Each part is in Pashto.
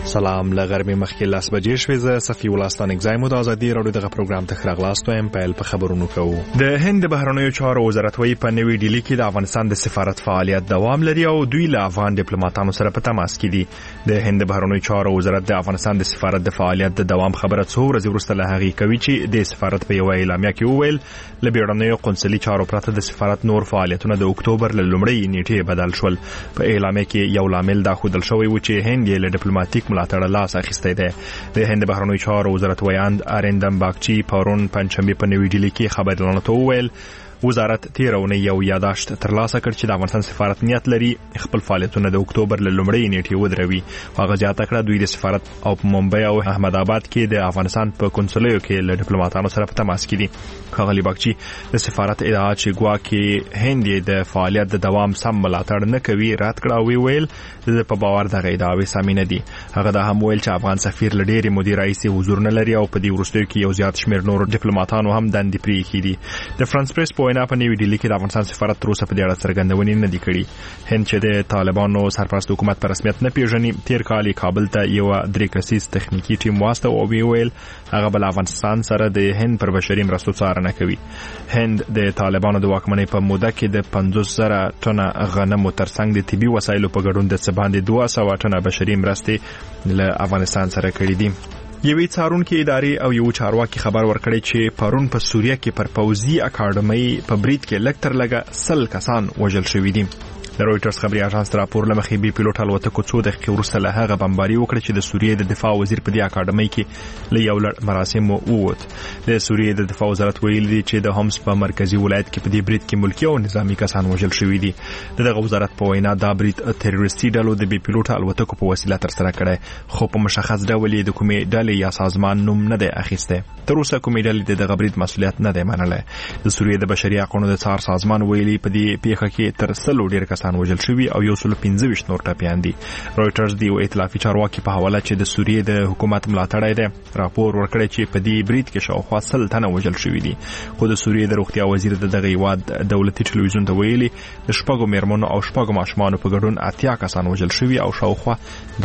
سلام لغربي مخکې لاس بجې شوې زه صفي ولستان اگزایمو د ازادي راډیو دغه پروګرام ته خراغلاستو ام پیل په خبرونو کوو. د هند بهرنیو چارو وزارت وایي په نوې ډیلي کې د افغانستان د سفارت فعالیت دوام لري او دوی له افغان ډیپلوماټانو سره په تماس کې دي. د هند بهرنیو چارو وزارت د افغانستان د سفارت د فعالیت د دوام خبره څو ورځې وروسته له هغې کوي چې د سفارت په یو اعلامیه کې وویل له بیړنیو قونسلي چارو پرته د سفارت نور فعالیتونه د اکتوبر له لومړۍ نیټې بدل شول. په اعلامیه کې یو لامل دا ښودل شوی و چې هند یې له ډیپلوماټیک ملاتړ لاس اخیستی دی. د هند بهرنیو چارو وزارت ویاند اریندم باگچی پرون پنځشنبه په نوې ډیلي کې خبرونه ته وویل وزارت تیرونه یو یاداشت ترلاسه کړ چې د افغانستان سفارت نیت لري خپل فعالیتونه د اکتوبر له لومړۍ نیټې ودروي. هغه زیاته کړه دوی د سفارت او په ممبئی او احمد آباد کې د افغانستان په کنسولیو کې له ډیپلوماټانو سره په تماس کې دي. ښاغلي باگچی د سفارت ادعا چې ګواکې هند د فعالیت د دوام سم ملاتړ نه کوي رد کړه او ویل د په باور دغه ادعاوې سمې نه دي. هغه دا هم ویل چې افغان سفیر له ډېرې مودې راهیسې حضور نه لري او په دې وروستیو کې یو زیات شمېر نور ډیپلوماټانو هم دندې پرېښي دي. د فرانس پریس په وینا په نوې ډیلي کې د افغانستان سفارت تر اوسه په دې اړه څرګندونې نه دي کړي. هند چې د طالبانو سرپرست حکومت په رسمیت نه پیژني تیر کال کابل ته یو 3 کسیز تخنیکی ټیم واستو او ویل هغه بل افغانستان سره د هند پر بشري مرستو څارنه کوي. هند د طالبانو د واکمنۍ په موده کې د 50,000 ټنه غنمو ترڅنګ د طبي وسایلو په ګډون د څه باندې 200 ټنه بشري مرستې له افغانستان سره کړې دي. یوې څارونکې ادارې او یو چارواکي خبر ورکړی چې پرون په سوریه کې پر پوځي اکاډمۍ په برید کې لږ تر لږه 100 کسان وژل شوي دي. د رويټرز خبري اژانس راپور لمخې بي پیلوټ الوتکو څو دقیقې وروسته له هغه بمباري وکړه چې د سوریې د دفاع وزیر په دې اکاډمۍ کې له یو لړ مراسمو ووت. د سوریې د دفاع وزارت ویلي دی چې د هومس په مرکزی ولایت کې په دې برید کې ملکی او نظامی کسان وژل شوي دي. دغه وزارت په وینا دا برید تروریستي ډلو د بي پیلوټ الوتکو په وسیله ترسره کړی خو په مشخص ډول د کومې ډلې یا سازمان نوم نه دی اخیسته. تر اوسه کومې ډلې د دغه برید مسؤلیت نه دی منلی. د سوریې د بشري حقوقو د څار سازمان ویلي په دې پیښه کې تر 100 ډیر کسان وژل شوي او 125 نور ټپیان دي. رويټرز دی یو ائتلافي چارواکي په حواله چې د سوریې د حکومت ملاتړی دی راپور ورکړی چې په دې برید کې شاوخوا 100 تنه وژل شوي دي. خو د سوریې د روغتیا وزیر دغه هیواد دولتي ټلویزیون ته ویلي د شپږو میرمنو او شپږو ماشومانو په ګډون 80 کسان وژل شوي او شاوخوا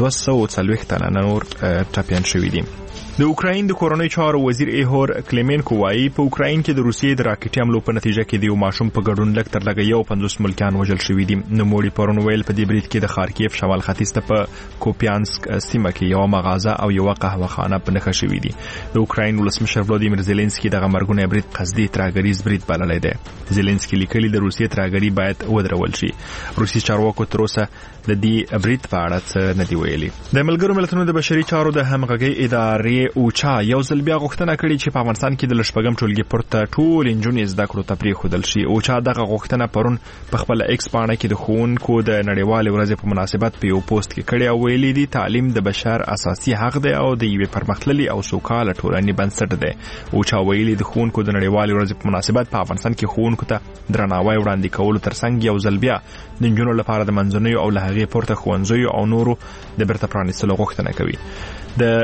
240 تنه نور ټپیان شوي دي. د اوکراین د کورونی چارو وزیر ایهور کلیمنکو وایي په اوکراین کې د روسیې د راکټ حملو په نتیجه کې د یو ماشوم په ګډون لږ تر لږه 50 ملکیان وژل شوي دي. نوموړي پرون ویل په دې برید کې د خارکیف شمال ختیځ ته په کوپیانسک سیمه کې یو مغازه او یو قهوه خانه په نښه شوې دي. د اوکراین ولسمشر ولادیمیر زيلنسکي دغه مرګونه برید قصدي ترهګریز برید بللی دی. زيلنسکي لیکلي د روسیې ترهګري باید ودرول شي. روسي چارواکو تر اوسه د دې برید په اړه څه نه دی ویلي. د ملګرو ملتونو د بشري چارو د همغږۍ ادارې اوچا یو ځل بیا غوښتنه کړې چې په افغانستان کې د لشپږم ټولګي پورته ټول انجونې زده کړو ته پرېښودل شي. اوچا دغه غوښتنه پرون په خپل ایکس پاڼه کې د ښوونکو د نړیوالې ورځې په مناسبت په یو پوسټ کې کړی او ویلي دي تعلیم د بشر اساسي حق دی او د یوې پرمختللې او سوکاله ټولنې بنسټ دی. اوچا ویلي د ښوونکو د نړیوالې ورځې په مناسبت په افغانستان کې ښوونکو ته درناوی وړاندې کولو ترڅنګ یو ځل بیا د نجونو لپاره د منځنیو او له هغې پورته ښوونځیو او نورو د بیرته پرانیستلو غوښتنه کوي. د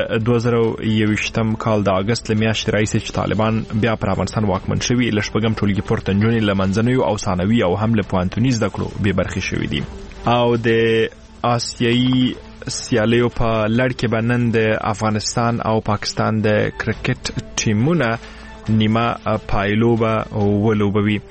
2021 کال د اگست لمیاشتې راهیسې چې طالبان بیا پر افغانستان واکمن شوي له شپږم ټولګي پورته نجونې له منځنیو او ثانوي او هم له پوهنتوني زده کړو بې برخې شوي دي. او د آسیایي سیالیو په لړ کې به نن د افغانستان او پاکستان د کرکټ ټیمونه نیمه پایلوبه ولوبوي.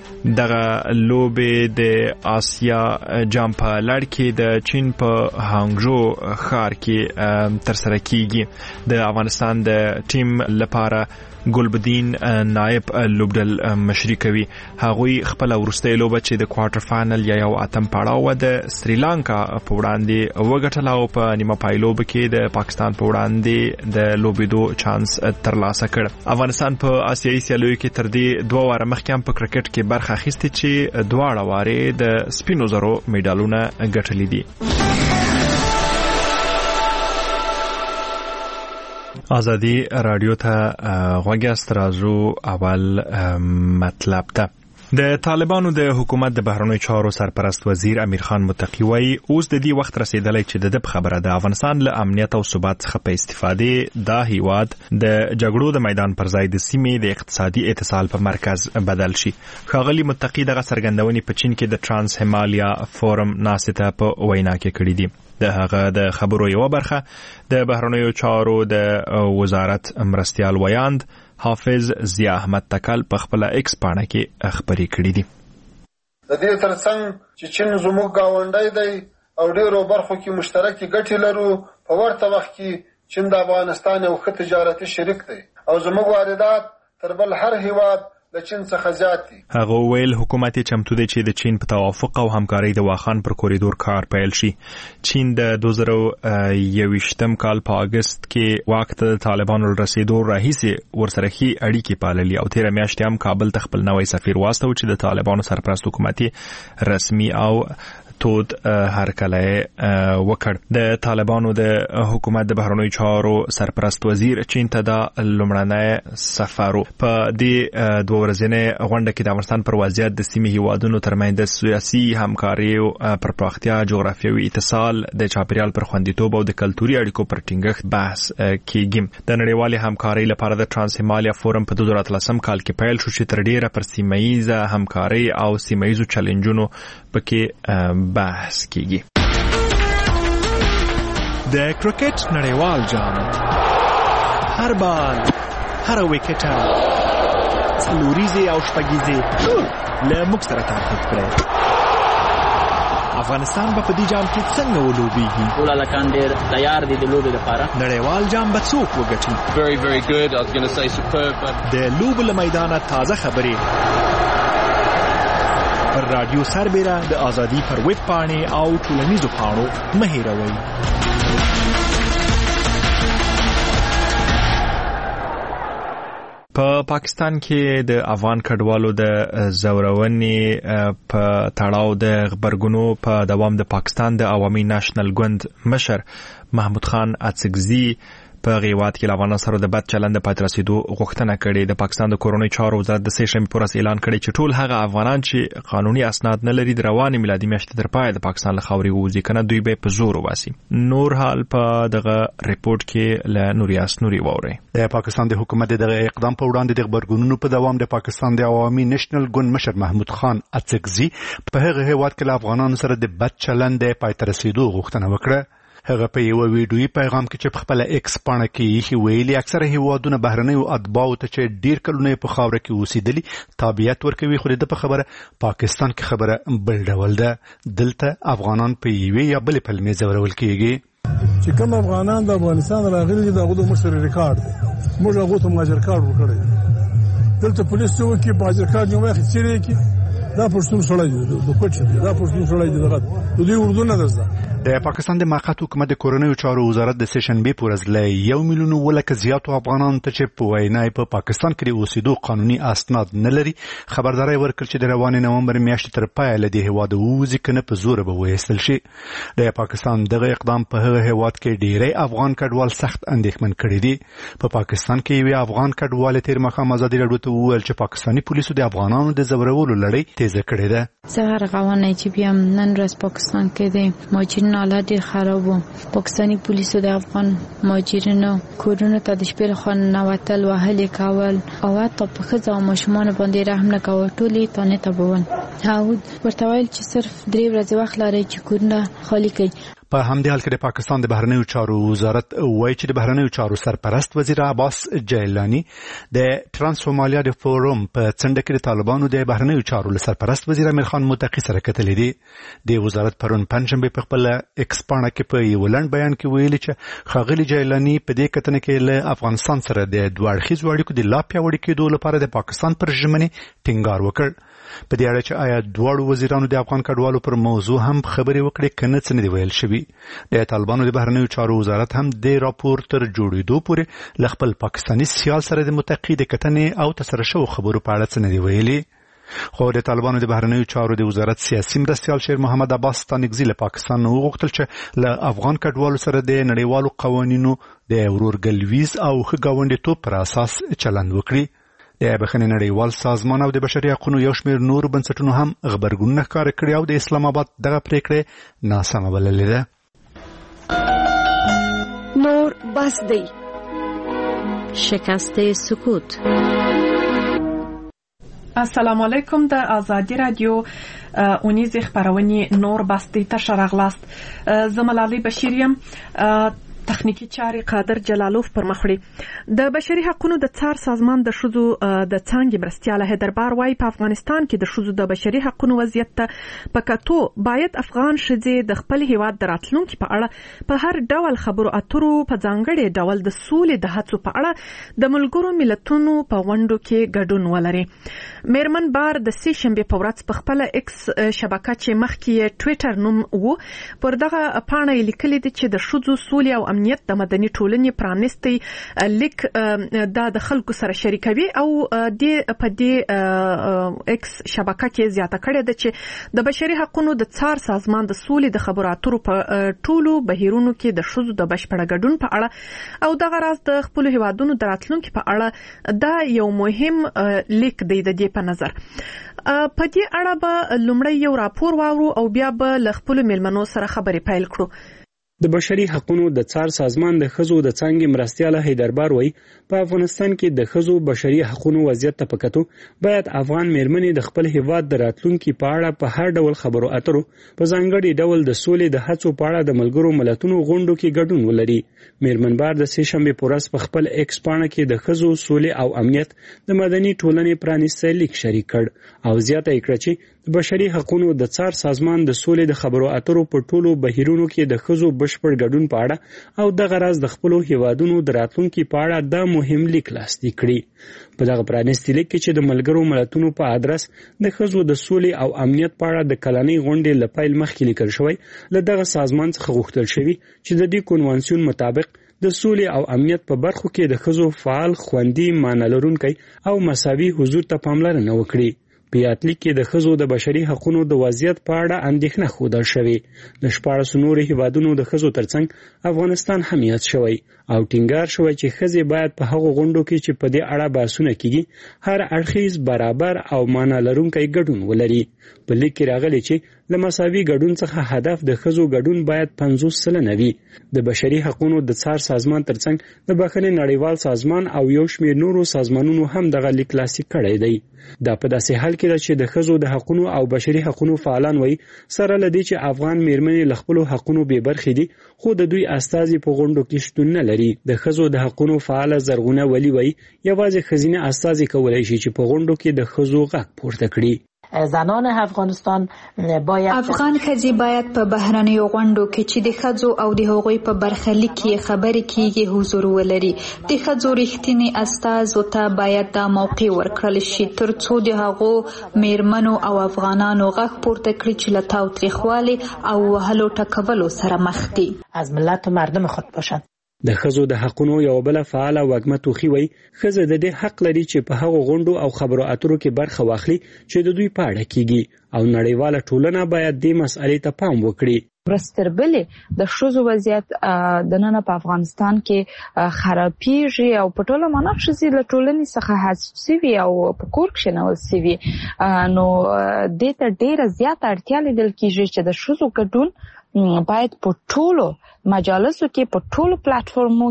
دغه لوبې د آسیا جام په لړ کې د چین په هانګژو ښار کې ترسره کیږي. د افغانستان د ټیم لپاره ګلبدین نائب لوبډل مشري کوي. هغوی خپل وروستۍ لوبه چې د کوارټر فائنل یا یو اتم پړاو د سریلانکا په وړاندې وګټله او په نیمه پایلوب کې د پاکستان په وړاندې د لوبېدو چانس ترلاسه کړ. افغانستان په آسیایي سیالیو کې تر دې 2 واره مخکې هم په کرکټ کې برخه اخیستې چې دواړه وارې د سپینو زرو میډالونه ګټلي دي. ازادي رادیو ته غوږ است. راځو اول مطلب ته. د طالبانو د حکومت د بهرنیو چارو سرپرست وزیر امیر خان متقی وایي اوس د دې وخت رسیدلی چې د خبره د افغانستان له امنیت او ثبات څخه په استفادې دا هیواد د جګړو د میدان پر ځای د سیمې د اقتصادي اتصال په مرکز بدل شي. ښاغلي متقی دغه څرګندونې په چین کې د ترانس هیمالیا فورم ناسته په وینا کې کړې دي. د هغه د خبرو یو برخه د بهرنیو چارو د وزارت مرستیال ویاند حافظ ضیا احمد تکل په خپل ایکس پاڼه کې خبرې کړې دي. د دې ترڅنګ چې چین زموږ گاونډی دی او ډیرو برخو کې مشترکې ګټې لرو، په ورته وخت کې چین د افغانستان یو ښه تجارتي شریک دی او زموږ واردات تر بل هر هیواد د چین څخه زیات دي. هغه ویل حکومت چمتو دی چې د چین په توافق او همکارۍ د واخان پر کوریدور کار پیل شي. چین د 2021 کال په اگست کې واک ته طالبانو رسیدو راهیسې ورسره ښې اړیکې پاللې او تیر میاشت هم کابل ته خپل نوی سفیر واستو چې د طالبانو سرپرست حکومتي رسمي او تود هرکله وکړ. د طالبانو د حکومت د بهرنیو چارو سرپرست وزیر چین ته د لومړنۍ سفر په دې دوه ورځې غونډه کې د افغانستان پر وضعیت د سیمې هیوادونو ترمنځ د سیاسي همکارۍ پر پراختیا، جغرافیوي اتصال، د چاپیریال پر خوندیتوب او د کلتوري اړیکو پر ټینګښت بحث کیږي. د نړیوالې همکارۍ لپاره د ترانس هیمالیا فورم په 2013 کال کې پیل شو چې تر ډیره پر سیمه‌ایزه همکارۍ او سیمه‌ایزو چیلنجونو پکې بحث کیږي. د کرکټ نړیوال جام هر بال، هر وکټه، څلوریزه او شپږیزه له موږ سره تعقیب کړئ. افغانستان په دې جام کې څنګه ولوبېږي؟ ټول لکان ډېر تیار دي د لوبې لپاره. نړیوال جام به څوک وګټي؟ Very very good. I was going to say superb. د لوبو له میدانه تازه خبرې پر رادیو سربیره د آزادی پر ویب پاڼې او ټولنیزو پاڼو مه هېروئ. په پاکستان کې د افغان کډوالو د زورونې په تړاو د خبرګونو په دوام د پاکستان د عوامي نېشنل ګوند مشر محمود خان اڅکزي په غیوات کې افغانانو سره د بد چلند پاتې رسیدو غوښتنه کړې. د پاکستان د کورونی چارو وزارت د سه شنبې پر ورځ اعلان کړی چې ټول هغه افغانان چې قانوني اسناد نه لري د رواني میلادي میاشتې تر پای د پاکستان له خاورې ووځي کنه دوی به په زور وباسي. نور حال په دغه ریپورت کې له نوریاس نوري ووري. د پاکستان د حکومت دغه اقدام په وړاندې د خبرګونونو په دوام د پاکستان د عوامي نېشنل ګوند مشر محمود خان اڅکزي په هغه هیواد کې افغانانو سره د بد چلند پاتې رسیدو غوښتنه وکړه. هغه په یو ویډیویي پیغام کې چې په خپل ایکس پاڼه کې یې ویلي اکثره هیوادونه بهرنیو اتباعو ته چې ډیر کلونه په خاوره کې اوسېدلي تابعیت ورکوي، خو د په خبره پاکستان کې خبره بل ډول ده. دلته افغانان په یوې یا بلې پلمې ځورول کېږي. چې کوم افغانان د افغانستان راغلي دي دغه د مشر ریکارډ دی، موږ هغه ته ماجر کارت ورکړی. دلته پولیس څوک کې ماجر کارت یو وخت چیرې کې دا پښتون سړی دی، د کوچ دی، دا پښتون سړی دی، دغه د دې اردو نه ده. د پاکستان د موقت حکومت د کورنیو چارو وزارت د سه شنبې پر ورځ له 1 میلیون ولکه زیاتو افغانانو ته چې په وینا په پاکستان کې اوسېدو قانوني اسناد نه لري خبرداري ورکړ چې د روانې نومبر میاشتې تر پای له دې هیواد ووځي کنه په زور به وېستل شي. د پاکستان دغه اقدام په هغه هیواد کې ډېری افغان کډوال سخت اندېښمن کړي دي. په پاکستان کې یو افغان کډوال تیر مخه آزادي راډیو ته وویل چې پاکستاني پولیسو د افغانانو د زورولو لړۍ تیزه کړې ده. زه غواړم چې بیا نن ورځ پاکستان کې د مهاجرینو حالت ډېر خراب و. پاکستاني پولیسو د افغان مهاجرینو کورونو ته د شپې لخوا ننوتل، وهلې کول او حتی په ښځو او ماشومانو باندې رحم نه کوه، ټولې تانې تبول. او ورته ویل چې صرف 3 ورځې وخت لري چې کورونه خالی کړي. په همدې حال کې د پاکستان د بهرنیو چارو وزارت وایي چې د بهرنیو چارو سرپرست وزیر عباس جیلانی د ترانس هیمالیا د فورم په څنډه کې د طالبانو د بهرنیو چارو سرپرست وزیر امیر خان متقی سره کتلې دي. د وزارت پرون پنځشنبه په خپل ایکس پاڼه کې په یو لنډ بیان کې ویلي چې ښاغلي جیلانی په دې کتنه کې له افغانستان سره د دوه اړخیزو اړیکو د لا پیاوړي کېدو لپاره د پاکستان پر ژمنې ټینګار وکړ. په دې اړه چې آیا دواړو وزیرانو د افغان کډوالو پر موضوع هم خبرې وکړې کنه څه نه دی ویل شوی. د طالبانو د بهرنیو چارو وزارت هم د راپور تر جوړېدو پورې ل خپل پاکستاني سیال سره د متقی د کتنې او تسره شو خبرو په اړه څه نه دی ویلي. خو د طالبانو د بهرنیو چارو د وزارت سیاسي مرستیال شیر محمد عباس ستانکزي له پاکستان وغوښتل چې له افغان کډوالو سره د نړیوالو قوانینو د ورورګلویز او ښه ګاونډیتوب پر اساس چلند وکړي. د بخښنې نړیوال سازمان او د بشري حقوقو یو شمېر نور بنسټونو هم غبرګونونه ښکاره کړي او د اسلام آباد دغه پریکړه ناسمه بللې ده. نور بس دی. شکست سکوت. السلام علیکم. د آزادی رادیو اونیزه خبرونه نور بس دی ته شراغلاست. زملالي بشیریم تخنیکی چاري قادر جلالوف پر مخړي. د بشري حقوقو د څار سازمان د شذو د څنګه مرستياله هدربار وايي په افغانستان کې د شذو د بشري حقوقو وضعیت ته پکاتو باید افغان شذې د خپل هیواد دراتلونکو په اړه په هر ډول خبرو اترو په ځانګړي ډول د سولې د هڅو په اړه د ملګرو ملتونو په غونډو کې ګډون ولري. میرمن بار د سې شنبه په ورځ په خپل ایکس شبکه چې مخکې ټوئیټر نوم وو پر دغه پاڼه لیکلي دي چې د شذو سولې او امنیت د مدني ټولنې پرانستي لیک د خلکو سره شریکوي او د په دې ایکس شبکه کې زیاته کړې ده چې د بشري حقوقو د څار سازمان د سولې د خبرو اترو په ټولو بهیرونو کې د شذو د بشپړ ګډون په اړه او دغه راز د خپل هیوادونو دراتلونکو په اړه دا یو مهم لیک دی د دې په نظر. په دې اړه به لومړی یو راپور واورو او بیا به له خپل ملمنو سره خبرې پیل کړو. د بشري حقوقو د څار سازمان د خزو د څنګه مرستياله هیدربار وای په افغانستان کې د خزو بشري حقوقو وضعیت ته پکاتو باید افغان میرمنې د خپل هیواد د راتلونکو په اړه په هر ډول خبرو اترو په ځانګړي ډول د سولې د هڅو په اړه د ملګرو ملتونو غونډو کې ګډون ولري. میرمن بار د سې شنبه په ورځ په خپل ایکس پاڼه کې د خزو سولې او امنیت د مدني ټولنې پرانیستی لیک شریک کړ او زیاته کړه چې د بشري حقوقو د څار سازمان د سولې د خبرو اترو په ټولو بهیرونو کې د خزو بشپړ ګډون په اړه او دغه راز د خپل هیوادونو د راتلونکو په اړه د مهم لیک لاسلیک کړی. په دغه پرانیستی لیک کې چې د ملګرو ملتونو په ادرس د خزو د سولې او امنیت په اړه د کلنۍ غونډې لپاره مخکې لیکل شوی له دغه سازمان څخه غوښتل شوی چې د دې کنوانسیون مطابق د سولې او امنیت په برخو کې د خزو فعال خوندي معنی لرونکي او مساوي حضور ته پاملرنه وکړي. په یاتلیک کې د خزو د بشري حقوقو د وضعیت په اړه اندېښنه ښودل شوې. د 14 نورو هیوادونو د خزو ترڅنګ افغانستان هم یاد شوی او ټینګار شوی چې خزې باید په هغو غونډو کې چې په دې اړه بحثونه کیږي هر اړخیز برابر او معنی لرونکي ګډون ولري. په لیک کې راغلي چې له مساوي ګډون څخه هدف د خزو ګډون باید 50% وي. د بشري حقوقو د څار سازمان ترڅنګ د بخښنې نړیوال سازمان او یو شمېر نورو سازمانونو هم دغه لیک لاسلیک کړی دی. دا په داسې حال کې ده چې د خزو د حقوقو او بشري حقوقو فعالان وایي سره لدی چې افغان میرمنې له خپل حقوقو به برخې دي خو د دوی استازي په غونډو کې شتون نه لري. د خزو د حقوقو فعال زرغونه ولی وایي یوازې خزینه استازي کولای شي چې په غونډو کې د خزو غږ پورته کړي. زنان افغانستان باید افغان ښځې باید په بهرنیو غونډو کې چې د ښځو او د هغوی په برخلیک کې خبرې کیږي حضور ولري. د ښځو رښتینی استازو ته باید دا موقع ورکړل شي ترڅو د هغو میرمنو او افغانانو غږ پورته کړي چې له تاوتریخوالي او وهلو ټکولو سره مخ دي. از ملت و مردم خود باشند. د خزو د حقوقو یو بل فعال وګمه توخی وای خزه د دې حق لري چې په هغو غونډو او خبرو اترو کې برخه واخلي چې د دوی په اړه کیږي او نړیواله ټولنه باید دې مسئلې ته پام وکړي. برستربلې د شوزو وضعیت د نن په افغانستان کې خرابېږي او په ټوله معنا شې له ټولنې څخه حذف شوي او په کور کې شنول شوي نو د ته ډیره زیات اړتیا لیدل کیږي چې د شوزو ګډون باید په ټولو مجالسو کې په ټولو پلیټفارمو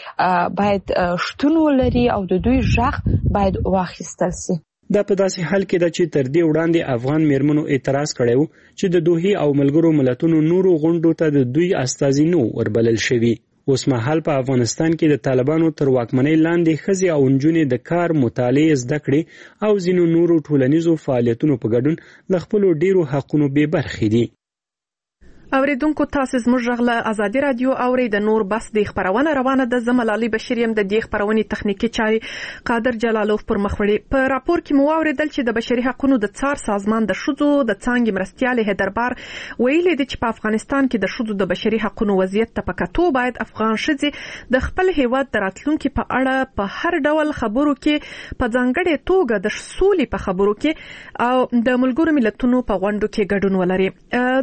کې باید شتون ولري او د دوی غږ باید واخیستل شي. دا په داسې حال کې ده چې تر دې وړاندې افغان میرمنو اعتراض کړی و چې د دوحې او ملګرو ملتونو نورو غونډو ته د دوی استازي نو وربلل شوي. اوس مهال په افغانستان کې د طالبانو تر واکمنۍ لاندې ښځې او نجونې د کار مطالعې زده کړې او ځینو نورو ټولنیزو فعالیتونو په ګډون له خپلو ډیرو حقونو بې برخې دي. اوریدونکو تاسو زموږ غږ له آزادي رادیو اوري د نور بس د خبرونه روانه د زملالي بشیریم د دې خبرونې تخنیکی چاري قادر جلالوف پر مخوړي. په راپور کې مو اوریدل چې د بشري حقوقو د څار سازمان د شذو د څنګه مرستياله هدربار ویلي دي چې په افغانستان کې د شذو د بشري حقوقو وضعیت ته پکاتو باید افغان شذې د خپل هیواد د راتلونکو په اړه په هر ډول خبرو کې په ځانګړي توګه د سولې په خبرو کې او د ملګرو ملتونو په غونډو کې ګډون ولري.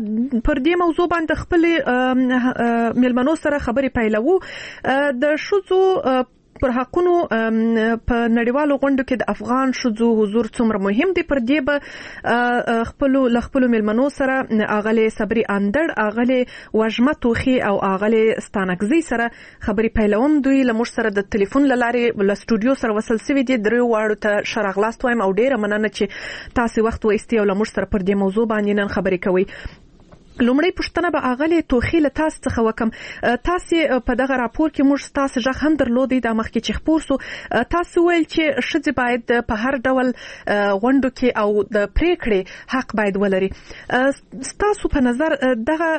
پر دې موضوع باندې خپل ملمنو سره خبرې پیلوو. د شذو پر حقونو په نړیوالو غونډو کې د افغان شذو حضور څومره مهم دی. پر دې به خپل ملمنو سره اغله صبري اندړ، اغله وجمه توخي او اغله ستانکزي سره خبري پیلوم. دوی لمر سره د ټلیفون لارې له سټوډیو سره وصل سوي دي. درې واړو ته شرغلاست وایم او ډیره مننه چې تاسو وخت وایستي او لمر سره پر دې موضوع باندې نن خبرې کوي. لومړی پوښتنه به اغله توخي له تاسو څخه وکم. تاسو په دغه راپور کې موږ تاسو ځخ هم درلودي د مخکې چې خبر سو. تاسو ویل چې شذ باید په هر ډول غونډو کې او د پریکړې حق باید ولري. تاسو په نظر دغه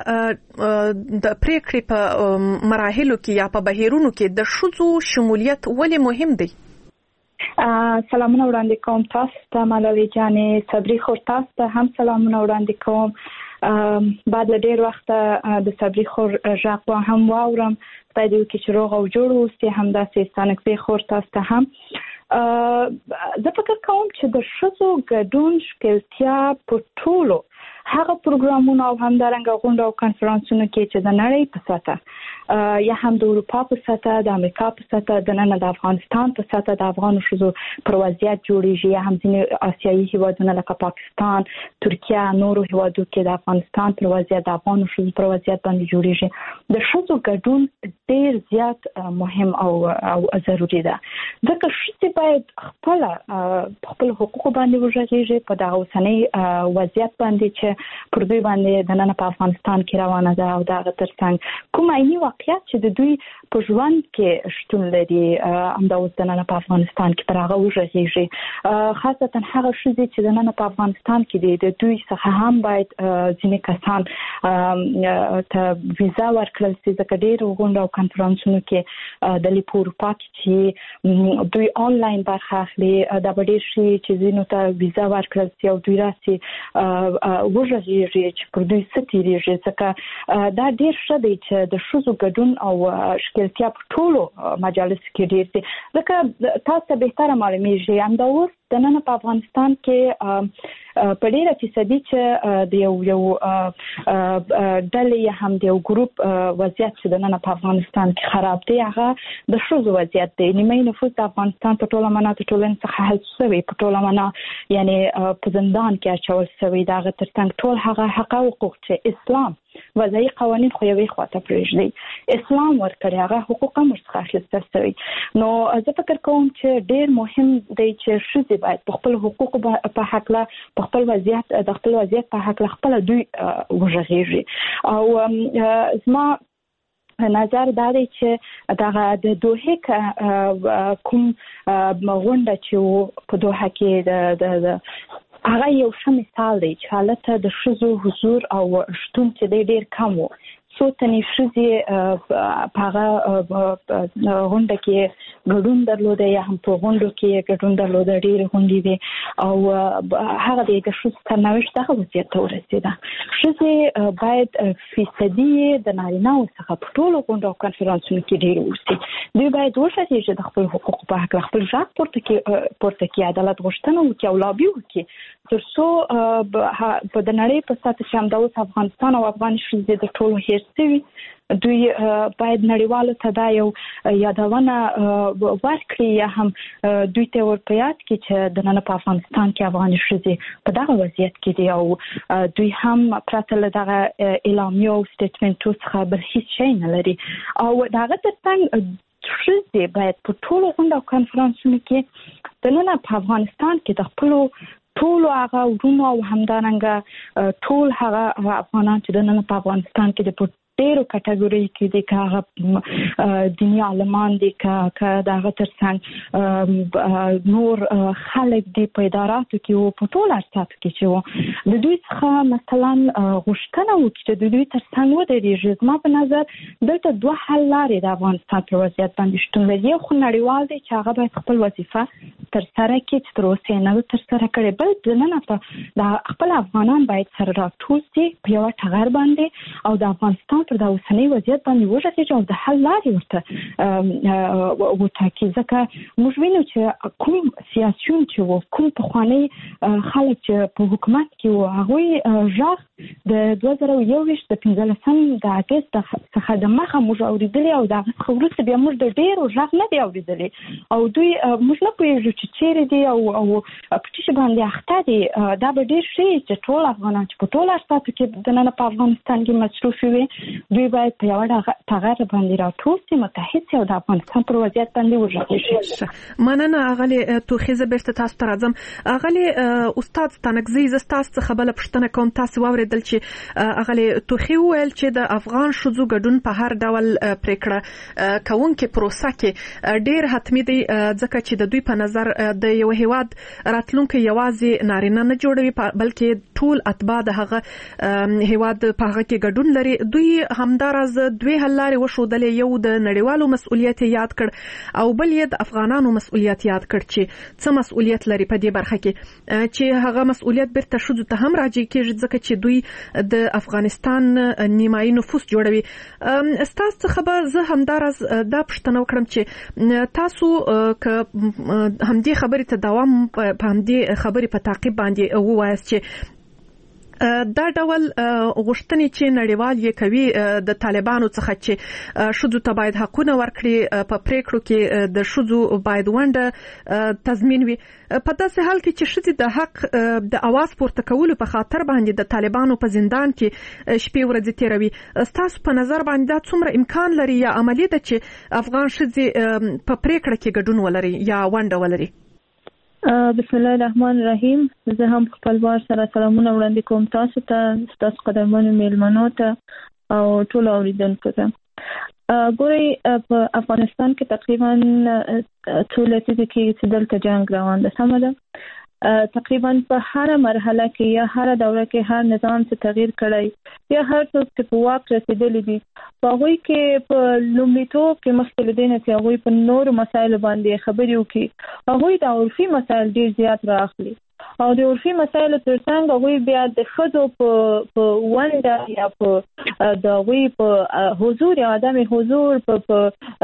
د پریکړې په مراحلو کې یا په بهیرونو کې د شذو شمولیت ولې مهم دی؟ سلامونه وړاندې کوم تاسو ته ملالۍ جانې، صبري خور تاسو ته هم سلامونه وړاندې کوم. بعد له ډېر وخته د صبري خور ژغ هم واورم. خدای دې وکړي چې روغ او جوړ اوسئ. همداسې ستانکزي خور تاسو ته هم. زه فکر کوم چې د ښځو ګډون ښکېلتیا په ټولو هغه پروګرامونو او همدارنګه غونډو او کنفرانسونو کې چې د نړۍ په سطحه یا هم د اروپا په سطحه، د امریکا په سطحه، د نن د افغانستان په سطحه د افغان ښځو پر وضعیت جوړیږي، یا هم ځینې آسیایي هیوادونه لکه پاکستان، ترکیه، نورو هیوادو کې د افغانستان پر وضعیت، د افغان ښځو پر وضعیت باندې جوړیږي. د ښځو ګډون ډیر زیات مهم او ضروری ده، ځکه ښځې باید خپل حقوق باندې وژغېږي په دغه اوسنۍ وضعیت باندې چې پر دوی باندې د نن په افغانستان کې روانه ده، او دغه ترڅنګ کوم عیني واقعیت چې د دوی په ژوند کې شتون لري همدا اوس د نن په افغانستان کې پر هغه وژغېږي. خاصتا هغه ښځې چې د نن په افغانستان کې دي، د دوی څخه هم باید ځینې کسان ته ویزا ورکړل شي، ځکه ډېر غونډو او کنفرانسونو کې د په اروپا کې چې دوی آنلاین برخه اخلي، دا به ډېر شي چې ځینو ته ویزا ورکړل شي او دوی راسي وژغېږي چې پر دوی څه تېرېږي. ځکه دا ډېر ښه دی چې د ښځو ګډون او ښکېلتیا په ټولو مجالسو کې ډېر دی، ځکه تاسو ته بهتره معلومیږي همدا اوس د نن په افغانستان کې په ډېره فیصدي چې د یو ډلې یا هم د یو ګروپ وضعیت چې د نن په افغانستان کې خراب دی، هغه د ښځو وضعیت دی. نیمه نفوس د افغانستان په ټوله معنا د ټولنې څخه حذف شوی، په ټوله معنا یعنی په زندان کې اچول شوی. د هغه ترڅنګ ټول هغه حق او حقوق چې اسلام وضعي قوانین خو یوې خواته پرېږدي، اسلام ورکړي، هغه حقوق هم ورڅخه اخیستل شوي. نو زه فکر کوم چې ډېر مهم دی چې ښځې باید په خپل حقوقو په هکله، په خپل وضعیت، د خپل وضعیت په هکله خپله دوی وژغېږي. او زما نظر دا دی چې دغه د دوحې کوم غونډه چې په دوحه کې د هغه یو ښه مثال دی چې حالت د ښځو حضور او شتون چې دی ډېر کم و. څو تنې ښځې په هغه غونډه کې ګډون درلوده، یا هم په غونډو کې ګډون درلوده، ډېرې غونډې وې، او هغه د ښځو سرنوشت دغه وضعیت ته ورسېده. ښځې باید فیصدي د نارینه‌و څخه په ټولو غونډو او کنفرانسونو کې ډېر اوسي. دوی باید وژغېږي د خپل حقوقو په هکله، خپل غږ پورته کړي، عدالت غوښتنه وکړي او لابي وکړي، تر څو په د نړۍ په سطحه چې همدا اوس افغانستان او افغان ښځې د ټولو هېر شوي، دوی باید نړیوالو ته دا یو یادونه ورکړي، یا هم دوی ته ورپه یاد کړي چې د نن په افغانستان کې افغاني ښځې په دغه وضعیت کې دي، او دوی هم پرته له دغه اعلامیو او سټیټمنټو څخه بل هیڅ شی نه لري. او د هغه ترڅنګ ښځې باید په ټولو غونډو او کنفرانسونو کې د نن په افغانستان کې د خپلو ټولو هغه ورونو او همدارنګه ټول هغه افغانان چې د نن په افغانستان کې د ډېرو کټګوري کې دي، که هغه دیني عالمان دي، که د هغه ترڅنګ نور خلک دي په اداراتو کې او په ټولو ارتاتو کې چې وو، د دوی څخه مثلا غوښتنه وکړي چې د دوی ترڅنګ ودرېږي. زما په نظر دلته دوه حل لارې د افغانستان پر وضعیت باندې شتون لري. یو خو نړیوال دی چې هغه باید خپل وظیفه تر سره کې چې تر اوسه نه تر سره کړي، بل ځنه په د خپل افغانان باید سره راټول شي په یو ټغر باندې او د افغانستان پر د اوسنۍ وضعیت باندې وژغېږي او د حل لارې ورته وټاکي. ځکه موږ وینو چې کوم سیاسیون چې وو، کوم پخواني خلک چې په حکومت کې وو، هغوی ژغ د 2021 د 15 د اګست څخه د مخه موږ اورېدلې او د هغه وروسته بیا موږ د ډېرو ژغ نه دی اورېدلې او دوی موږ نه پوهېږو چې چیرې دي او په ټیشه باندې اخته دي. دا به ډېر ښه وي چې ټول افغانان چې په ټولو اساسو کې دننه په افغانستان کې مصروف وي، دوی باید په یوه ټغر باندې راټول شي، متحد شي او د افغانستان پر وضعیت باندې وژغېږي. مننه اغلې توخیزه بیرته تاسو ته راځم. اغلې استاد ستانکزی زه ستاسو څخه بله پوښتنه کوم. تاسو واورېدل چې اغلې توخي وویل چې د افغان ښځو ګډون په هر ډول پرېکړه کوونکې پروسه کې ډېر حتمي دی، ځکه چې د دوی په نظر د یو هیواد راتلونکی یوازې نارینه نه جوړوي بلکې ټول اتباع د هغه هیواد په هغه کې ګډون لري. دوی همداراز دوی حل لارې وښودلې، یو د نړیوالو مسؤلیت یاد کړ او بل یې د افغانانو مسؤلیت یاد کړ چې څه مسؤلیت لري په دې برخه کې، چې هغه مسؤلیت بیرته ښځو ته هم راجع کېږي ځکه چې دوی د افغانستان نیمایي نفوس جوړوي. ستاسو څخه به زه همداراز دا پوښتنه وکړم چې تاسو که همدې خبرې ته دوام په همدې خبرې په تعقیب باندې ووایاست چې دا ډول غوښتنې چې نړیوال یې کوي د طالبانو څخه چې ښځو ته باید حقونه ورکړي، په پریکړو کې د ښځو باید ونډه تضمین وي، په داسې حال کې چې ښځې د حق د اواز پورته کولو په خاطر باندې د طالبانو په زندان کې شپې ورځې تیروي. ستاسو په نظر باندې دا څومره امکان لري یا عملي ده چې افغان ښځې په پریکړه کې ګډون ولري یا ونډه ولري؟ بسم الله الرحمن الرحیم. زه هم خپل وار سره سلامونه وړاندې کوم تاسو ته، تاسو قدرمنو میلمنو ته او ټول اوریدونکو ته. ګورئ په افغانستان کې تقریبا څو لسیزې کې چې دلته جنگ روان ده، سمه ده. تقریبا په هر مرحله کې یا هر دوره کې هر نظام چې تغییر کړی یا هر څوک چې په واک رسیدلی دي، په هغوی کې په لومړیتوب کې مخکې له دې نه چې هغوی په نورو مسایلو باندې خبرې وکړي، هغوی د عرفي مسایل ډېر زیات رااخلي او د عرفي مسایلو ترڅنګ هغوی بیا د ښځو په ونډه یا په د هغوی په حضور یا عدم حضور په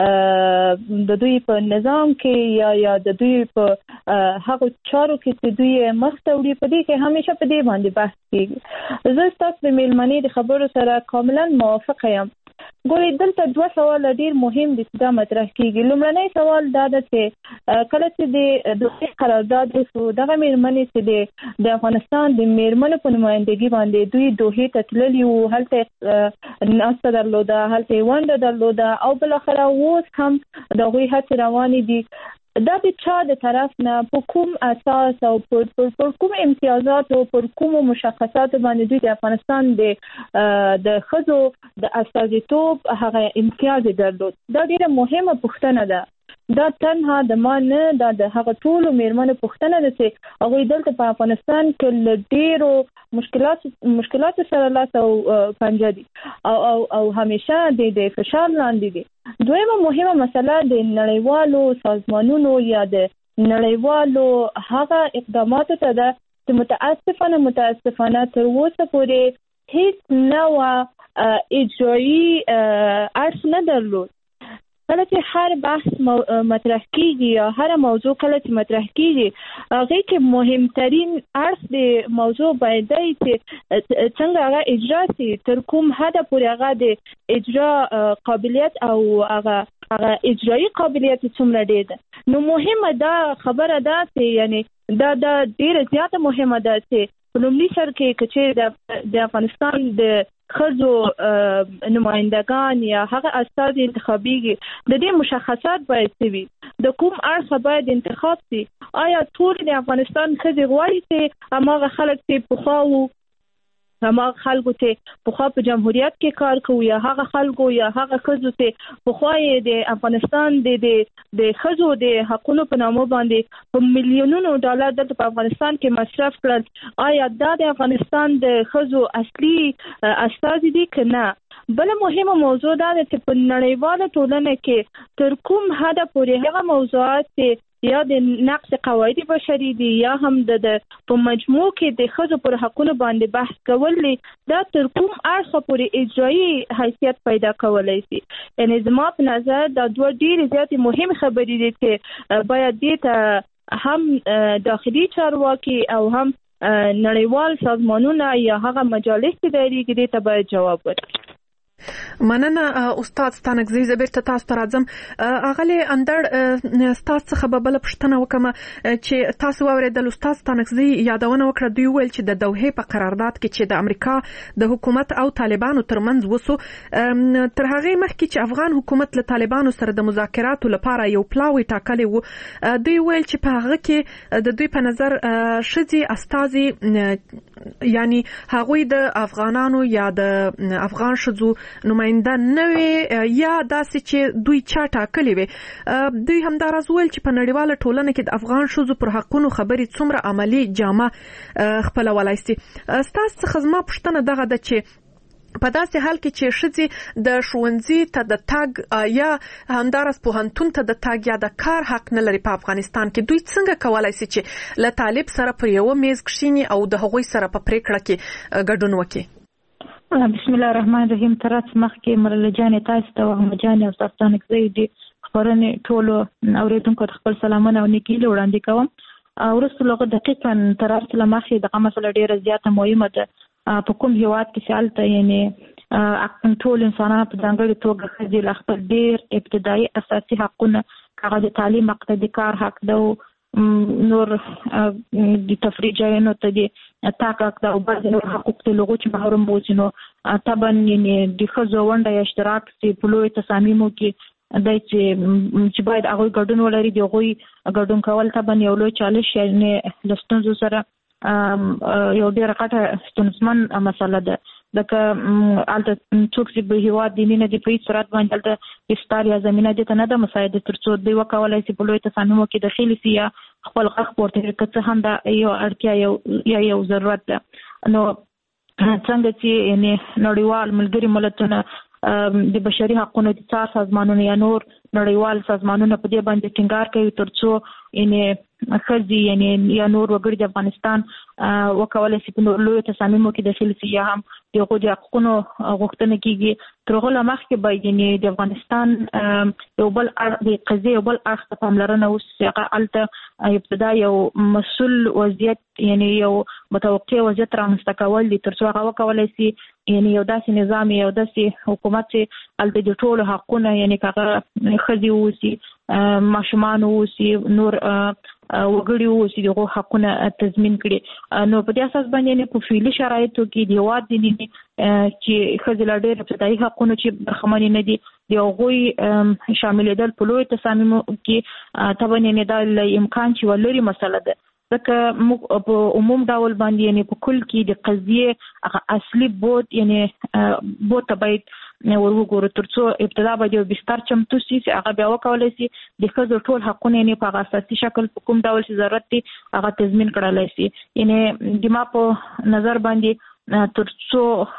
د دوی په نظام کې یا د دوی په هغو چارو کې چې دوی مخته وړي، په دې کې همیشه په دې باندې بحث کېږي. زه ستاسو د میلمنې د خبرو سره کاملا موافقه یم. ګورئ دلته دوه سوال ډیر مهم دي چې دا مطرح کیږي. لومړنی سوال دا ده چې کله چې د دوی قرارداد وشو، دغه میرمنې چې د افغانستان د میرمنو په نمایندګي باندې دوی دوحې ته تللي وو، هلته ناسته درلوده، هلته ونډه درلوده او بالاخره اوس هم د هغوی هڅې روانې دي. دا د چا د طرف نه په کوم اساس او پر کوم امتیازات او پر کوم مشخصات باندې دوی د افغانستان د ښځو د استازیتوب هغه امتیاز درلود؟ دا ډیره مهمه پوښتنه ده. دا تنها د ما نه، دا د هغه ټولو میرمنو پوښتنه ده چې هغوی دلته په افغانستان کې له ډیرو مشکلاتو سره لاس او پنجه دي او همیشه د فشار لاندې دي. دویمه مهمه مسله د نړیوالو سازمانونو یا د نړیوالو هغه اقداماتو ته ده چې متاسفانه تر اوسه پورې هیڅ نوع اجرایي اړخ نه درلود. کله چې هر بحث مطرح کیږي یا هر موضوع کله چې مطرح کیږي، هغه کې مهمترین اړخ د موضوع باید دی چې څنګه هغه اجرا شي، تر کوم حده پورې هغه د اجرا قابلیت او هغه اجرایي قابلیت څومره ډېر ده. نو مهمه دا خبره ده چې یعنی دا ډیره زیاته مهمه ده چې په لومړي سر کې چې د افغانستان د ښځو نمایندگان یا هغه استازي انتخابیږي، د دې مشخصات باید څه وي، د کوم اړخ باید انتخاب شي. آیا ټول د افغانستان ښځې غواړي چې هماغه خلک چې پخوا وو، هماغه خلکو چې پخوا په جمهوریت کې کار کوو، یا هغه خلکو یا هغه ښځو چې پخوا یې د افغانستان د ښځو د حقونو په نامه باندې په میلیونونو ډالر دلته په افغانستان کې مصرف کړل، آیا دا د افغانستان د ښځو اصلي استازي دي که نه؟ بله مهمه موضوع دا ده چې په نړیواله ټولنه کې تر کوم حده پورې هغه موضوعات چې یا د نقض قواعد بشري دي یا هم د په مجموع کې د ښځو پر حقونو باندې بحث کول دي دا تر کوم اړخه پورې اجرایي حیثیت پیدا کولای شي. یعنی زما په نظر دا دوه ډېرې زیاتې مهمې خبرې دي چې باید دې ته هم داخلي چارواکي او هم نړیوال سازمانونه یا هغه مجالس چې دایریږي دې ته باید جواب ورکړي. مننه استاد ستانکزی زبیر ته تاسو ته راځم. اغلی اندړ استاد څخه به بل پښتنه وکم چې تاسو اوریدل استاد ستانکزی یادونه وکړه دوی ویل چې د دوحې په قرارداد کې چې د امریکا د حکومت او طالبانو ترمنځ وسو تر هغه مخکې چې افغان حکومت له طالبانو سره د مذاکراتو لپاره یو پلاوی ټاکلی وو دوی ویل چې په هغه کې د دوی په نظر شذي استازي یعنی هغوی د افغانانو یا د افغان شذو نماینده نوي یا داسې چې دوی چا ټاکلي وي. دوی هم دا راز ویل چې په نړیواله ټولنه کې د افغان ښځو پر حقونو خبرې څومره عملی جامه خپلولای شي. ستاسو څخه زما پوښتنه دغه ده چې په داسې حال کې چې ښځې د ښوونځي ته د تګ یا همدارس پوهنتون ته د تګ یا د کار حق نه لري په افغانستان کې دوی څنګه کولای شي چې له طالب سره پر یو میز کښیني او د هغوی سره په پریکړه کې ګډون وکړي؟ بسم الله الرحمن الرحیم. ترڅ مخکې مرله جان تاسو ته او جان او ستاسو دي خبرونه ټولو اوریدونکو ته خپل سلامونه او نیکی وړاندې کوم. ورسره لغه دقیقاً ترڅ لمخې د مسله ډیره زیاته مهمه ده په کوم هیواد کې سالته یعنی ټول انسانان په ځانګړي توګه خځې خپل ډیر ابتدایي اساسي حقونه هغه د تعلیم حق د کار حق ده نور د تفریح ځایونو ته دي تاک حق ده او بعض نور حقوق ته لغو چې محروم بوزینو طبعا یعنی د ښځو ونډه یا اشتراک په لوی تصامیمو کې دای چې باید هغه ګډون ولري د هغوی ګډون کول طبعا یو لوی چالش یعنی لستونزو سره یو ډیر غټه ستونزمن مسله ده. دغه الته څوک چې به هیواد دیني نه دی په هیڅ صورت باندې الته افطار یا زمينه دي ته نه ده مساعده ترڅو دوی وکولای شي په لوی تصامیمو کې داخلي سي یا خپل حق پورته کړي څه هم دا یو اړتیا یو ضرورت ده. نو څنګه چې یعنی نړیوال ملګری ملتونه د بشري حقوقو د څار سازمانونو یا نور نړیوال سازمانونو په دې باندې ټینګار کوي ترڅو یعنی خځې یعنی یا نور وګړي د افغانستان وکولای شي په لوی تصامیمو کې داخلي سي یا هم دغه د حقوقو غوښتنه کیږي. تر هغه مخکې باید یعنی د افغانستان یو بل د قضیه یو بل اړخ ته پاملرنه وشي. هغه الته ابتدا یو مسؤل وضعیت یعنی یو متوقع وضعیت رامنځته کول دي ترڅو هغه وکولای شي یعنی یو داسې نظام یو داسې حکومت چې الته د ټولو حقونه یعنی هغه خځې ووسي ماشومان ووسي نور وګړي ووسي دغه حقونه تضمین کړي. نو په دې اساس باندې په فعلي شرایطو کې د هیواد دي چې خځې لا ډېر ابتدایي حقونه چې برخمن نه دي د هغوی شاملېدل په لوی تصامیمو کې طبعا نه دا امکان چې ولري مسله ده. ځکه موږ په عموم ډول باندې یعنی په کل کې د قضیه هغه اصلي بود یعنی بود ته باید ورغورو ترڅو ابتدا باید یو بستر چمتو شي چې هغه بیا وکولای شي د ښځو ټول حقونه یعنی په اساسي شکل په کوم ډول چې ضرورت دي هغه تضمین کړلای شي. یعنی د ما په نظر باندې ترڅو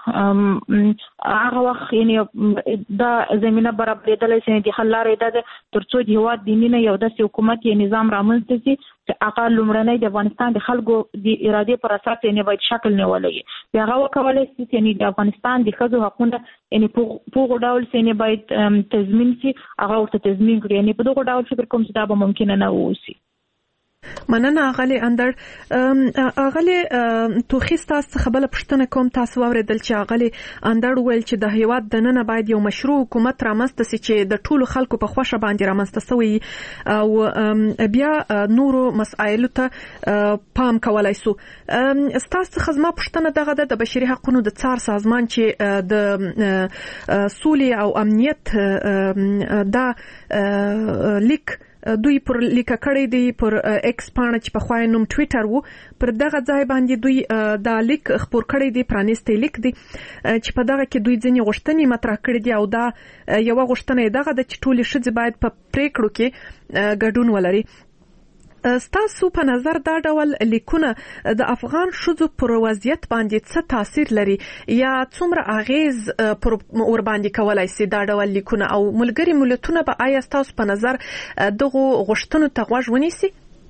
هغه وخت یعنی دا زمينه برابرېدل شي د حل لارې ده ترڅو د هیواد دیني نه یو داسې حکومت یا نظام رامنځته شي چې هغه لومړنۍ د افغانستان د خلکو د ارادې پر اساس یعنی باید شکل نه ولګي. بیا هغه وکولای شي یعنی د افغانستان د ښځو حقونه یعنی په ډول یعنی باید تضمین شي هغه ورته تضمین کړي. یعنی په دغه ډول فکر کوم چې دا به ممکن نه ووسی. مننه اغلی اندړ. اغلی توخیست تاسو خبره پښتنه کوم تاسو اوریدل چې اغلی اندړ ویل چې د هیواد د نن باید یو مشروع حکومت رامنځته شي چې د ټولو خلکو په خوښه باندې رامنځته شوی او بیا نورو مسایلو ته پام کولای سو. تاسو خدمه پښتنه دغه د بشري حقوقو د څار سازمان چې د سولې او امنیت دا لیک دوی پر لیکه کړی دی پر ایکس پاڼه چې په خوای نوم ټوئیټر وو پر دغه ځای باندې دوی دا لیک خپور کړی دی پرانیستي لیک دی چې په دغه کې دوی ځینې غوښتنې مطرح کړې دي او دا یو غوښتنه دغه د چې ټول ښځې باید په پریکړو کې ګډون ولري. ستاسو په نظر دا ډول لیکونه د افغان ښځو پر وضعیت باندې څه تاثیر لري یا څومره اغیز پر ور باندې کولای شي دا ډول لیکونه او ملګری ملتونه به آیا ستاسو په نظر دغه غوښتنو ته غوږ ونیسي؟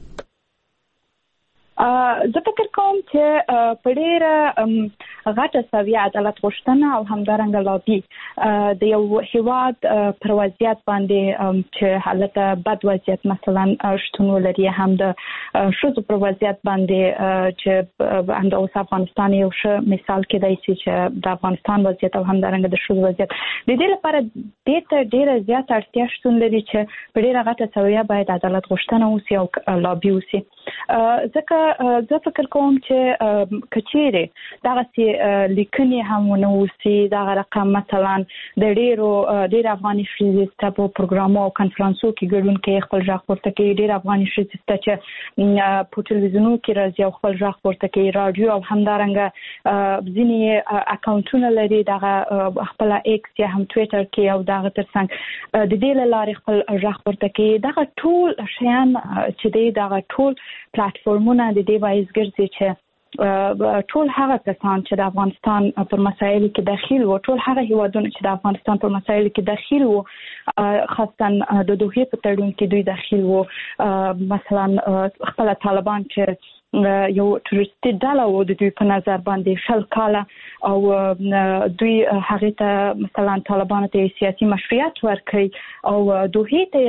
زه فکر کوم چې په ډېره غټه سویه عدالت غوښتنه او همدارنګه لابي د یو هیواد پر وضعیت باندې چې هلته بد وضعیت مثلا شتون ولري هم د ښځو پر وضعیت باندې چې همدا اوس افغانستان یو ښه مثال کېدای شي چې د افغانستان وضعیت او همدارنګه د ښځو وضعیت د دې لپاره دې ته ډېره زیاته اړتیا شتون لري چې په ډېره غټه سویه باید عدالت غوښتنه وسي او لابي وسي. ځکه زه فکر کوم چې کچېره دغه لیکنې هم ونه وسی دغه رقم مثلا د ډېر افغاني ښځې په پروګرامو او کنفرانسو کې ګډون کوي خپل ځای پورته کوي ډېر افغاني ښځې چې په ټلویزیونو کې راځي او خپل ځای پورته کوي رادیو او همدارنګه ځینې اکاونټونه لري دغه خپل ایکس یا هم ټویټر کې او دغه ترڅنګ د دې لارې خپل ځای پورته کوي دغه ټول شیان چې دغه ټول پلیټفارمونه د دې باعث ګرځي چې ټول هغه کسان چې د افغانستان پر مسایلو کې داخل وو ټول هغه هیوادونه چې د افغانستان پر مسایلو کې داخل وو خاصه د دوحې په تړون کې دوی داخل وو مثلا خپل طالبان چې یو ټوریستي ډله و د دوی په نظر باندې شل کاله او دوی هغه ته مثلا طالبانو ته سیاسي مشروعیت ورکړي او دوی ته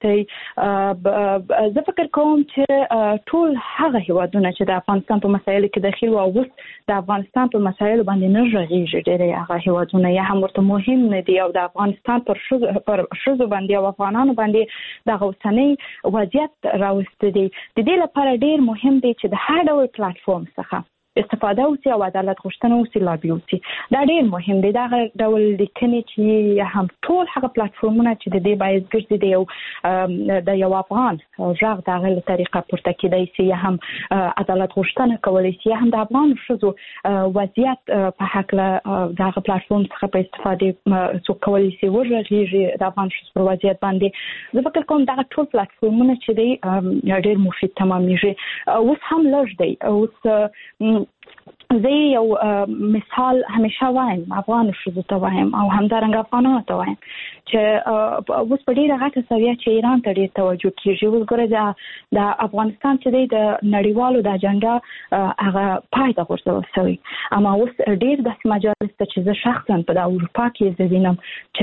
راوستي زه فکر کوم چې ټول هغه هیوادونه چې د افغانستان په مسایلو کې داخل او اوس د افغانستان په مسایلو باندې نه غږیږي ډېر هغه هیوادونه یا هم ورته مهم نه دي او د افغانستان پر ښځو باندې او افغانانو باندې د اوسنۍ وضعیت راوستي دي د دې لپاره ډېر مهم دی چې د هر ډول پلیټفارم څخه استفاده وکړي او عدالت غوښتنه وکړي لابي وکړي دا ډېر مهم دی دا ډول لیکنې چې هم ټول هغه پلیټفارمونه چې د دې باعث ګرځي د یو افغان غږ د هغه طریقه پورته کېدای شي یا هم عدالت غوښتنه کولی شي یا هم د افغان ښځو وضعیت په هکله د هغه پلیټفارم څخه په استفاده څوک کولی شي وغږیږي د افغان ښځو پر وضعیت باندې زه فکر کوم دغه ټول پلیټفارمونه چې دی ډېر مفید تمامیږي اوس هم لږ دی اوس زه یو مثال همیشه وایم افغان ښځو ته وایم او همدارنګه افغانانو ته وایم چې اوس په ډېره غټه سویه چې ایران ته ډېر توجه کېږي اوس ګوره د افغانستان چې دی د نړیوالو د اجنډا هغه پای ته غورځول شوی اما اوس ډېر داسې مجالس ته چې زه شخصا په د اروپا کې زه وینم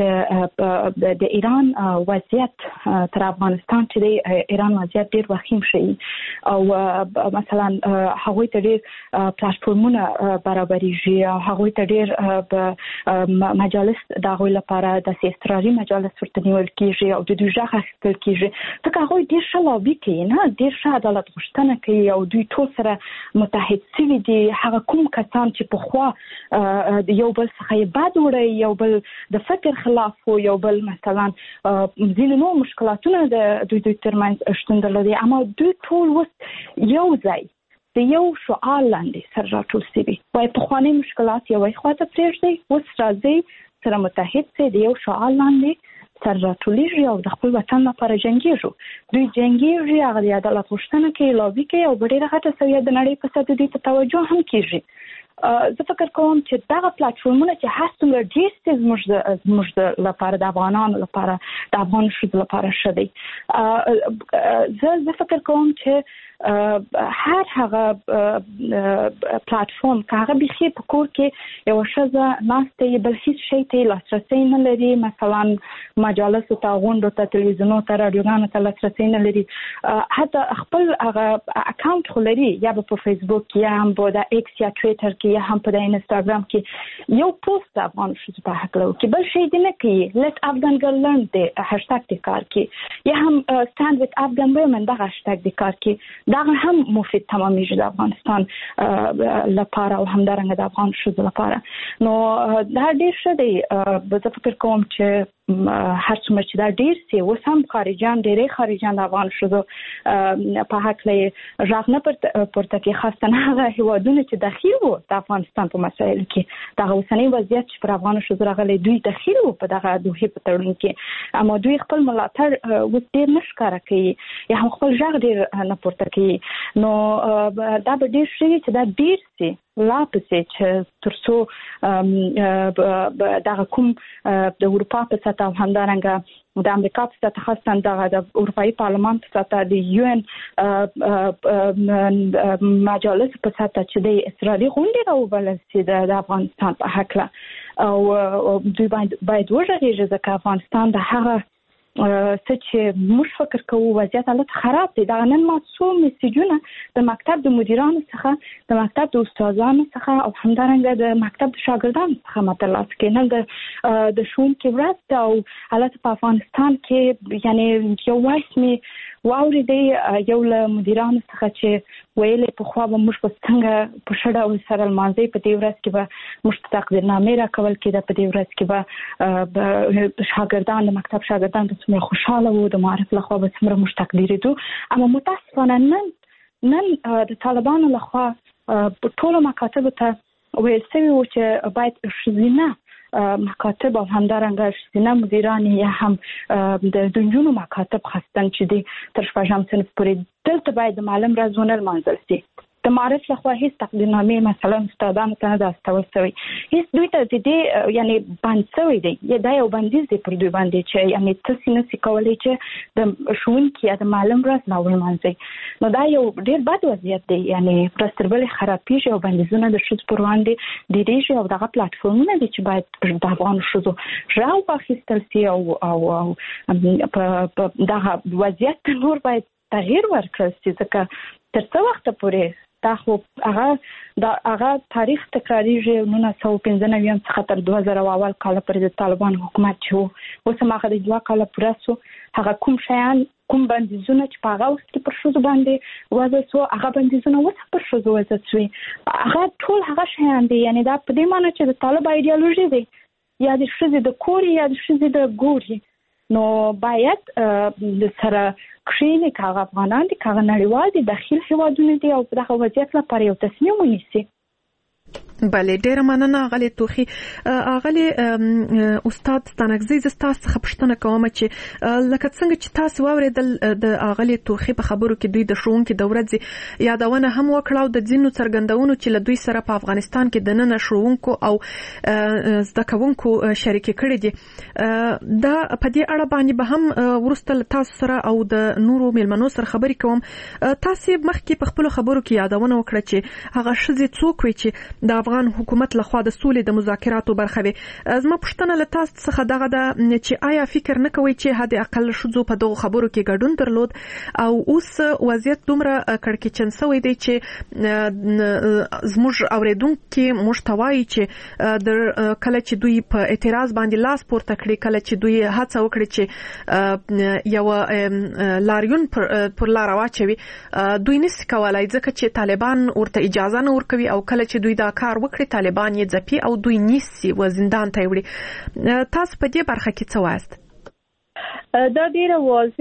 چې د ایران وضعیت تر افغانستان چې دی ایران وضعیت ډېر وخیم شوی او مثلا هغوی ته ډېر پلیټفارمونه برابرېږي او هغوی ته ډېر مجالس د هغوی لپاره داسې اضطراري مجالس ورته نیول کېږي او د دوی غږ اخیستل کېږي ځکه هغوی ډېر ښه لابي کوي نه ډېر ښه عدالت غوښتنه کوي او دوی ټول سره متحد شوي دي هغه کوم کسان چې پخوا د یو بل څخه یې بد وړی یو بل د فکر خلاف و یو بل مثلا ځینې نور مشکلاتونه د دوی ترمنځ شتون درلودي اما دوی ټول اوس یو ځای د یو شعار لاندې سره راټول شوي وایي پخواني مشکلات یوې خواته پرېږدئ اوس راځئ سره متحد شئ د یو شعار لاندې سره راټولیږي او د خپل وطن لپاره جنګیږي دوی جنګیږي هغه د عدالت غوښتنه کوي لابي کوي او په ډېره غټه سویه د نړۍ په سطح دوی ته توجه هم کېږي زه فکر کوم چې دغه پلیټفارمونه چې هر څومره ډېر زموږ لپاره د افغانانو لپاره د افغان ښځو لپاره ښه دی زه فکر کوم چې هر هغه پلیټفارم که هغه بیخي په کور کې یوه ښځه ناسته یې بل هیڅ شی ته یې لاسرسی نه لري مثلا مجالسو ته غونډو ته تلویزیونو ته راډیوګانو ته لاسرسی نه لري حتی خپل هغه اکاونټ خو لري یا به په فیسبوک کې یا هم په د ایکس یا ټویټر کې یا هم په د انسټاګرام کې یو پوسټ د افغان ښځو په هکله وکړي بل شی دې نه کوي لیټ افغان ګرل لرن دی هشتګ دې کار کوي یا هم سټاند وت افغان ویمن دغه هشتګ دې کار کوي دا هم مفید تمامیږي د افغانستان لپاره او همدارنګه د افغان ښځو لپاره نو دا ډېر ښه دی زه فکر کوم چې هر څومره چې دا ډیر سي اوس هم ډېری خارجان د افغان شوزو په هکله ژغ نه پورته کې خاصه هغه هیوادونه چې داخل وو د افغانستان په مسایلو کې دا اوسنی وضعیت چې پر افغان شوزو راغلي دوی داخل وو په دغه دوه په تړون کې اما دوی خپل ملاتړ و ډیر نشکاره کوي یا هم خپل ژغ ډیر نه پورته کوي نو دا به ډیر شي چې دا ډیر سي لا پسې چې ترڅو دغه کوم د اروپا په سطح او همدارنګه د امریکا په سطح خاصه د اروپאי پارلمان په سطح د یو ان مجالس په سطح چې د اسرائیلي غونډې راوبلل شي د افغانستان په حق او دوی باید وژغېږي ځکه افغانستان د هغه څه چې موږ فکر کوو وضعیت حالت خراب دی دا نن ما څو میسیجونه د مکتب د مدیرانو څخه د مکتب د استادانو څخه او همدارنګه د مکتب د شاګردانو څخه مترلاسه کېنل د ښوونکي ورځ او حالت په افغانستان کې یعنی یو وایس می واوري دی یو له مدیرانو څخه چې ویلې په خو به موږ په څنګه په شډه او سره المانځي په دې ورځ کې به موږ تقدیرنامې راکول کېده په دې ورځ کې به شاګردان د مکتب شاګردان د څومره خوشاله وو د معرف لخوا به څومره موږ تقدیرېدو اما متاسفانه نن د طالبانو لخوا ټولو مکاتبو ته ویل شوي وو چې باید ښځینه مکاتب او همدارنګه ښځینه مدیران یا هم د نجونو مکاتب خاصتن چې د تر شپږم صنف پورې دلته باید د معلم ورځونه لمانځل شي د معرف لخوا هیڅ تقدیرنامې مثلا استادانو ته نه ده استول شوی هیڅ دوی ته د دې یعنی بند شوی دی دا یو بندیز دی پر دوی باندې چې یعنی تاسو نشئ کولی چې د ښوونکي یا د معلم ورځ نه ولمانځئ نو دا یو ډیر بد وضعیت دی یعنی پرستربل خرابېږي او بندیزونه د ښځو پر وړاندې ډیریږي او دغه پلیټفارمونه دي چې باید د افغان ښځو ژغ واخیستل شي او دغه وضعیت نور باید تغییر ورکړل شي ځکه تر څو وخت پورې دا خو هغه تاریخ تکراریږي 1995 څخه تر 2000 اول کال پورې د طالبان حکومت چې اوس هغه د 2 کال پورې سو هغه کوم شیان کوم بندیزونه چې په هغه وخت کې پر شوزو باندې وځي سو هغه بندیزونه اوس پر شوزو وځي هغه ټول هغه شیان دي یعنی دا په دې معنی چې د طالب ایدئولوژي دی یا د ښځې د کوري یا د ښځې د ګوري نو باید د سره کښینې کاغه افغانان دي کاغه نړیوال دي داخل هیوادونه دي او دغه وضعیت لپاره یو تصمیم ونیسي بله ډیره مننه غلي توخي غلي استاد ستانګزي زستا څخه پښتنه کوم چې لکه څنګه چې تاسو واوریدل د غلي توخي په خبرو کې دوی د شوونکو د ورځ یادونه هم وکړه د ځینو څرګندونو چې له دوی سره په افغانستان کې د نن شوونکو او زده کوونکو شریک کړي دي دا په دې اړه باندې به هم ورسته تاسو سره او د نورو ملمنو سره خبرې کوم تاسو مخکې په خپل خبرو کې یادونه وکړه چې هغه شذ څوک وي چې د افغان حکومت لخوا د سولې د مذاکراتو برخه وي زما پښتنه له تاسو څخه دغه د چې آیا فکر نه کوي چې حد اقل شذو په دغه خبرو کې ګډون درلود او اوس وضعیت دومره کړکېچن شوی دی چې زموږ اوریدونکو مشتوي چې د کله چې دوی په اعتراض باندې لاس پورته کړی کله چې دوی هڅه وکړي چې یو لاریون پر لار واچوي دوی نس کولای ځکه چې طالبان ورته اجازه نه ورکوي او کله چې دوی دا کار وکړي طالبان یې ځپي او دوی نیسي و زندان ته وړي تاسو په دې برخه کې څه وایست دا ډیره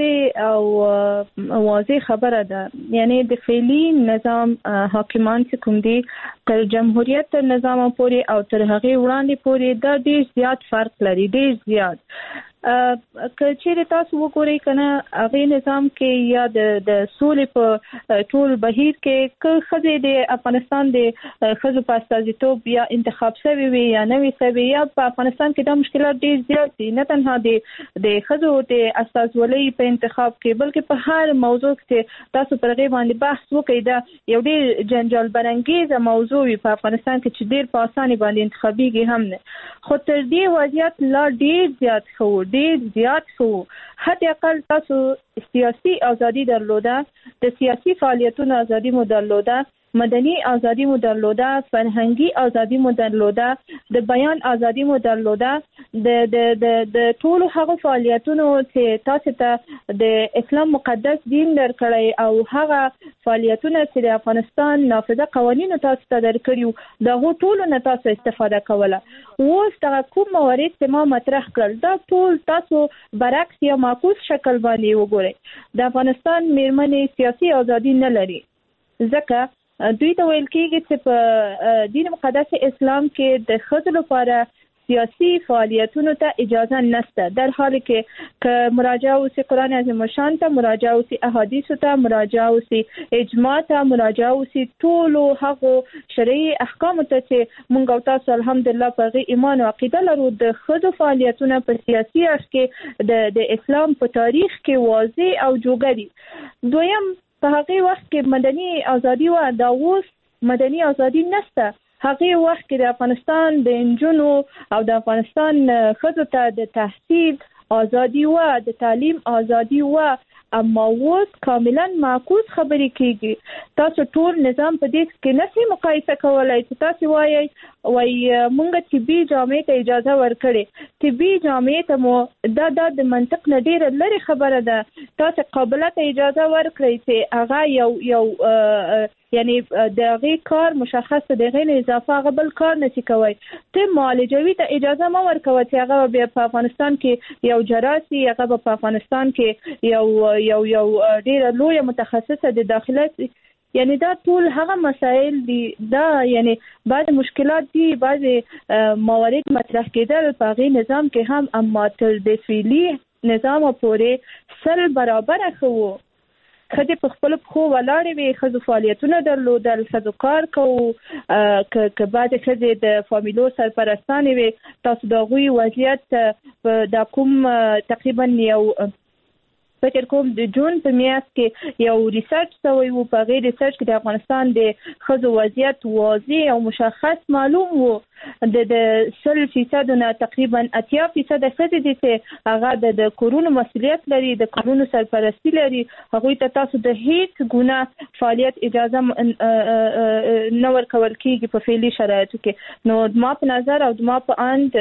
واضح خبره ده یعنی د فعلی نظام حاکمان چې کوم دي تر جمهوریت نظام پورې او تر هغه وړاندې پورې دا ډیر زیات فرق لري ډیر زیات کچېره تاسو وګورئ کنه هغه نظام کې یا د سولې په ټول بهیر کې خزه د افغانستان د خزو په استازیتوب یا انتخاب شوی وي یا نوې شوی یا په افغانستان کې دا مشکلات ډیر زیات دي نه تنها د خزو د استازولۍ په انتخاب کې بلکې په هر موضوع کې تاسو پر غي باندې بحث وکړئ دا یو ډیر جنجال برانګیزه موضوع په افغانستان کې چې ډیر په اساني باندې انتخابيږي هم نه خو تر دې وضعیت لا ډیر زیات شو حتی اقل تاسو سیاسي ازادي درلوده د سیاسي فعالیتونو ازادي مو درلوده مدني ازادي مو درلوده فرهنګي ازادي مو درلوده د بیان ازادي مو درلوده د ټولو هغه فعالیتونو چې تاسو ته د اسلام مقدس دین درکړی او هغه فعالیتونه چې د افغانستان نافذه قوانینو تاسو ته درکړیو دغه ټولو نه تاسو استفاده کوله. اوس دا کوم موارد چې ما مطرح کړل دا ټول تاسو برعکس یا معکوس شکل باندې وګورئ. د افغانستان میرمنې سیاسي ازادي نه لري ځکه دوی ته ویل کېږي چې په دین مقدس اسلام کې د ښځو لپاره سیاسي فعالیتونو ته اجازه نشته، در حالی که مراجعه وسی قرآن عظیم الشان ته، مراجعه وسی احادیث ته، مراجعه وسی اجماع ته، مراجعه وسی ټولو هغو شرعي احکام ته چې مونږ او تاسو الحمدلله په هغې ایمان او عقیده لرو. د ښځو فعالیتونه په سیاسي اړخ کې د اسلام په تاریخ کې واضح او جوګه دي. دویم په هغې وخت کې مدني ازادي وه، دا اوس مدني ازادي نشته. هغه وخت کې د افغانستان د انجونو او د افغانستان ښځو ته د تحصیل ازادي و، د تعلیم ازادي و، اما اوس کاملا معکوس خبرې کېږي. تاسو ټول نظام په دې کې نشئ مقایسه کولی چې تاسو وایئ مونږ طبي جامې ته اجازه ورکړې، طبي جامې ته مو دا د منطق نه ډېره لرې خبره ده. تاسو قابله ته اجازه ورکړئ چې هغه یو یعنی د هغې کار مشخص د هغې نه اضافه هغه بل کار نشي کوی. ته معالجوي ته اجازه مه ورکوه چې هغه بیا په افغانستان کې یو جراحي، هغه به په افغانستان کې یو ډېره لویه متخصصه د داخله. یعنی دا ټول هغه مسائل دي، دا یعنی بعض مشکلات دي، بعض موارد مطرح کېدل په هغې نظام کې هم، اما تر د فعلي نظام پورې سل برابره ښه وو. ښځې په خپلو پښو ولاړې وې، ښځو فعالیتونه درلودل، ښځو کار کوو، که بعضې ښځې د فامیلو سرپرستانې وې. تاسو د هغوی وضعیت دا کوم تقریبا یو فکر کوم د جون په میاشت کې یو ریسرچ شوی و، په هغې ریسرچ کې د افغانستان د ښځو وضعیت واضح او مشخص معلوم و. د 100% نه تقریبا 80% ښځې دي چې هغه د کورونو مسؤلیت لري، د کورونو سرپرستی لري، هغوی ته تاسو د هیڅ ګناه فعالیت اجازه نه ورکول کېږي په فعلي شرایطو کې. نو زما په نظر او زما په اند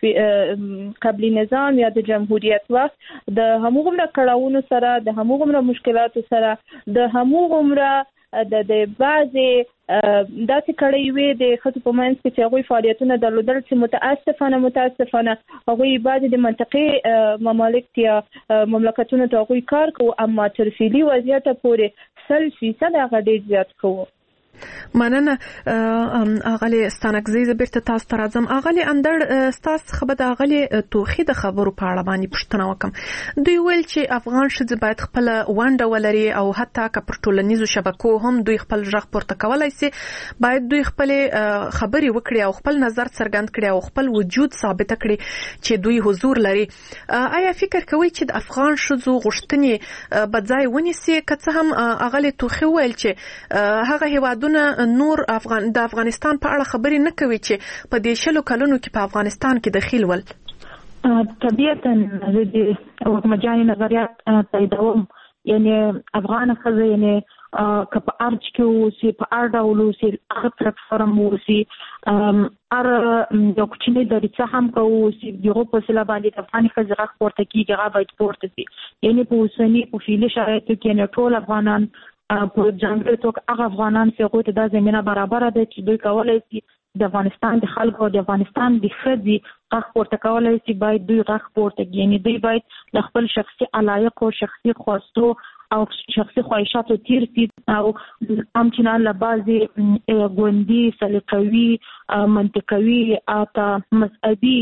قبلي نظام یا د جمهوریت وخت د هموغومره کړاوونو سره، د هموغومره مشکلاتو سره، د هموغومره د بعضې داسې کړی وې د ښځو په منځ کې چې هغوی فعالیتونه درلودل چې متاسفانه هغوی بعضې د منطقې ممالک یا مملکتونو ته هغوی کار کوو، اما تر فعلي وضعیته پورې 100% هغه ډېر زیات کوو. مننه اغلی ستانکزی زه بیرته تاسو ته راځم. اغلی اندړ ستاسو څخه به د اغلی توخي د خبرو په اړه باندې پوښتنه وکم. دوی ویل چې افغان ښځې باید خپله ونډه ولري او حتی که پر ټولنیزو شبکو هم دوی خپل غږ پورته کولی سي، باید دوی خپلې خبرې وکړي او خپل نظر څرګند کړي او خپل وجود ثابته کړي چې دوی حضور لري. آیا فکر کوئ چې د افغان ښځو غوښتنې به ځای ونیسي؟ که څه هم اغلی توخي ویل چې هغه هیوادونه نور د افغانستان په اړه خبرې نه کوي چې په دې 100 کلونو کې په افغانستان کې دخیل ول. طبیعتا زه د وګمجاني نظریات تاییدوم. یعنی افغان ښځه یعنی که په ارج کې اوسي، په هر ډول اوسي، هغه پلیټفارم اوسي، هر یو کوچنی دریڅه هم که اوسي، د هغو په وسیله باندې د افغاني ښځې غږ پورته کېږي، هغه باید پورته سي. یعنی په اوسني په فعلي شرایطو کې یعنې ټول افغانان په ځانګړې توګه هغه افغانان چې هغوی ته دا زمینه برابره ده چې دوی کولی شي د افغانستان د خلکو او د افغانستان د ښځې غږ پورته کولی شي، باید دوی غږ پورته کړي. یعنې دوی باید له خپل شخصي علایقو، شخصي خواستو او شخصي خواهشاتو تیر سي او همچنان له بعضې ګوندي، سلیقوي، منطقوي او مذهبي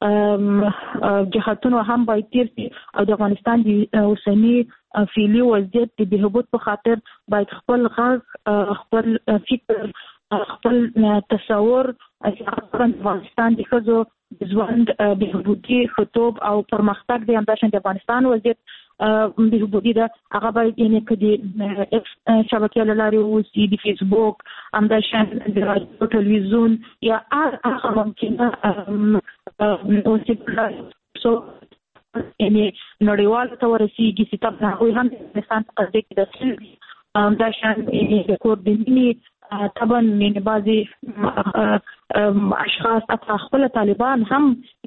جهتونو هم باید تیر سي او د افغانستان د اوسني فعلي وضعیت د بهبود په خاطر باید خپل غږ، خپل فکر، خپل تصور افغانستان د ښځو د ژوند بهبودي، ښځتوب او پرمختګ دی. همداشان د افغانستان وضعیت بهبودي ده، هغه باید یعنې که د شبکې له لارې اوسي، د فیسبوک، همداشان د راډیو، ټلویزیون یا هغه ممکنه وسیله یعنې نړیوالو ته ورسېږي چې طبعا هغوی هم د افغانستان په قضیه کې دخیل دي. همداشان د کور د مینې طبعا یعنې بعضې اشخاص اته خپل طالبان هم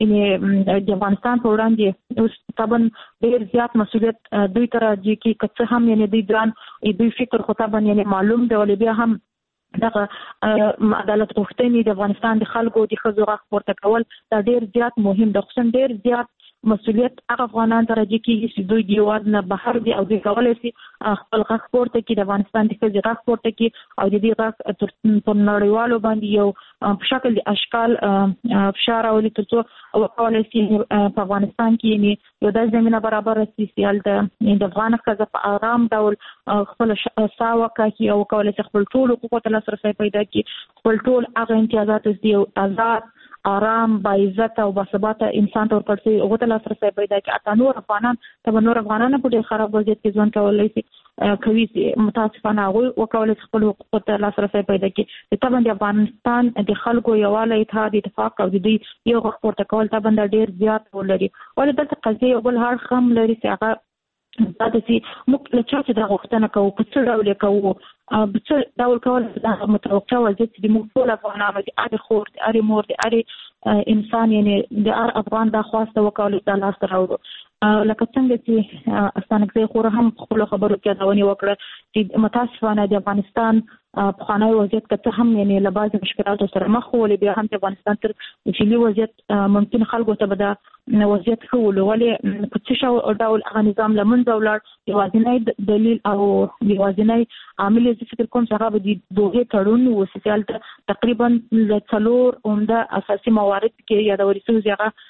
د افغانستان په وړاندې اوس طبعا ډیر زیات مسؤلیت دوی تر دي کې کڅ هم دوی ځان دوی فکر خو طبعا معلوم دی ولې بیا هم دغه عدالت غوښتنې د افغانستان د خلکو د ښځو غږ پورته کول دا ډیر زیات مهم دی، خصوصا ډیر زیات مسؤلیت هغه افغانان ته راځي چې دوی د هېواد نه بهر دي او دوی کولی شي خپل غږ پورته کړي، د افغانستان د ښځې غږ پورته کړي او د دې غږ په نړیوالو باندې یو په شکل د اشکال فشار راولي تر څو وکولی شي په افغانستان کې یو داسې زمینه برابره شي چې هلته د افغان ښځه په ارام ډول خپل ساه وکاږي او وکولی شي خپل ټول حقوقو ته لاسرسی پیدا کړي، خپل ټول هغه امتیازات چې یو آزاد آرام با عزت او با ثبات انسان ته ورکړي هغه ته لاسرسی پیدا کړي. اته نور افغانان په ډېر خراب وضعیت کې ژوند کولی شي کوي متاسفانه هغوی وکولی شي خپل حقوقو ته لاسرسی پیدا کړي. طبعا د افغانستان د خلکو یووالی اتحاد اتفاق او د دوی یو غږ پورته کول طبعا ډېر زیات رول لري، ولې دلته قضیې یو بل اړخ هم لري چې هغه دا چې موږ له چا چې دا غوښتنه کوو په څه ډول یې کوو په څه ډول کول دا متوقع وضعیت چې موږ ټول افغانانو د هرې خور د هرې مور د هرې انسان د هر افغان دا خواسته وکولو دا لاسته راوړو. لکه څنګه چې استانکزی خور هم خپلو خبرو کې یادونه وکړه چې متاسفانه د افغانستان پخوانی وضعیت که څه هم له بعضې مشکلاتو سره مخ و، ولې بیا هم د افغانستان تر فعلي وضعیت ممکن خلکو ته به دا وضعیت ښه ولو، ولې په څه ډول هغه نظام له منځه ولاړ. یوازینی دلیل او یوازینی عامل زه فکر کوم چې هغه به د دوحې تړون و چې هلته تقریبا له 4 عمده اساسي موارد کې یادول شوي چې هغه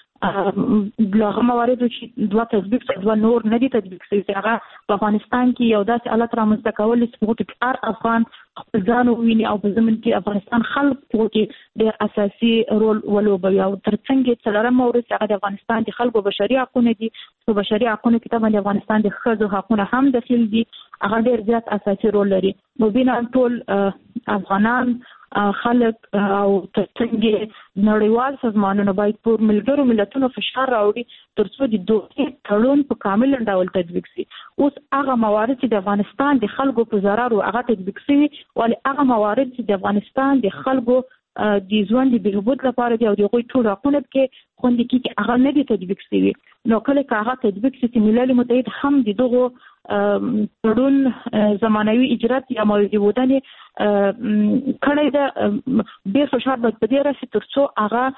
هغه مواردو چې 2 تطبیق شوي 2 نور نه دي تطبیق شوي چې هغه په افغانستان کې یو داسې حالت رامنځته کول چې هغو کې هر افغان خپل ځان وویني او په ضمن کې افغانستان خلک هغو کې ډېر اساسي رول ولوبوي. او تر څنګ څلورم مورد چې هغه د افغانستان د خلکو بشري حقونه دي، په بشري حقونو کې طبعا د افغانستان د ښځو حقونه هم داخل دي، هغه ډېر زیات اساسي رول لري. مبینه ټول افغانان خلک او تر څنګ نړیوال سازمانونو باید پر ملګرو ملتونو فشار راوړي تر څو د دوحې تړون په کامل ډول تطبیق شي. اوس هغه موارد چې د افغانستان د خلکو په ضرر هغه تطبیق شوي، ولې هغه موارد چې د افغانستان د خلکو د ژوند د بهبود لپاره دي او د هغوی ټول حقونه کې خوندي کېږي هغه نه دي تطبیق شوي. نو کله که هغه تطبیق شي چې ملل متحد هم د دغو تړون زمانوي اجرات یا موضوع بودنې کړی ده، ډېر فشار باید په دې راشي تر څو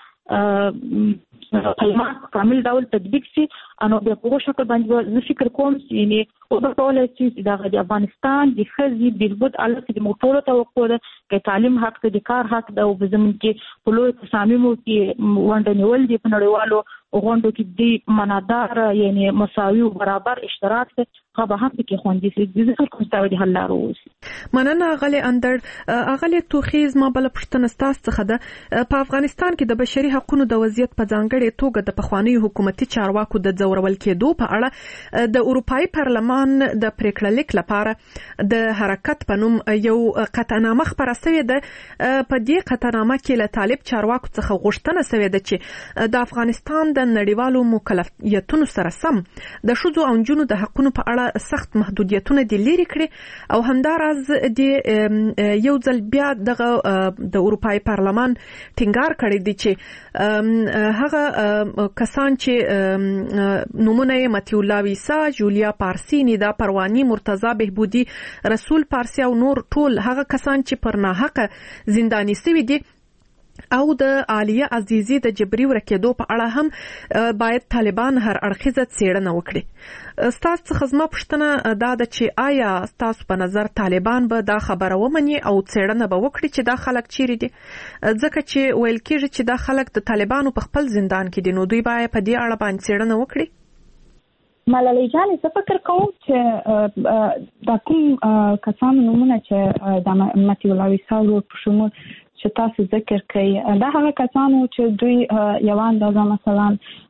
هغه کلمات په کامل ډول تطبیق شي. نو بیا په هغو شکل باندې زه فکر کوم چې وبه کولی شي چې دغه د افغانستان د ښځې بهبود حالت چې موږ ټولو توقع ده که تعلیم حق ده، د کار حق ده، او په زمین کې په لویو تصامیمو کې ونډه نیول دي، په نړیوالو غونډو کې د منادار مساوي او برابر اشتراک ده، هغه به هم پکې خوندي شي. د فکر کوم چې د حل لارو وشي. مننه اغلې اندړ. اغلې توخیز ما بله پوښتنه ستاسو څخه ده، په افغانستان کې د بشري حقونو د وضعیت په ځانګړې توګه د پخوانیو حکومتي چارواکو د ځورول کېدو په اړه د اروپایي پارلمان د پریکړه لیک لپاره د حرکت په نوم یو قطعنامه خپره شوې ده. په دې قطعنامه کې له طالب چارواکو څخه غوښتنه شوې ده چې د افغانستان د نړیوالو مکلفیتونو سره سم د ښځو او نجونو د حقونو په اړه سخت محدودیتونه دې لرې کړي، او همداراز د یو ځل بیا دغه د اروپایي پارلمان ټینګار کړی دی چې هغه کسان چې نومونه یې متي الله ویسا، جولیا پارسی، نیدا پروانی، مرتضی بهبودی، رسول پارسی او نور ټول هغه کسان چې پر ناحقه زنداني شوي دي او د عالیه عزیزی د جبري ورکېدو په اړه هم باید طالبان هر اړخیزه څېړنه وکړي. ستاسو څخه زما پوښتنه دا ده چې آیا ستاسو په نظر طالبان به دا خبره ومني او څېړنه به وکړي چې دا خلک چیرې دي؟ ځکه چې ویل کېږي چې دا خلک د طالبانو په خپل زندان کې دي، نو دوی باید په دې اړه باندې څېړنه وکړي. ملالۍ جانې زه فکر کوم چې دا کوم کسانو نومونه چې د متي الله ویسا په شمول چې تاسو ذکر کړئ دا هغه کسانو چې دوی یو اندازه مثلا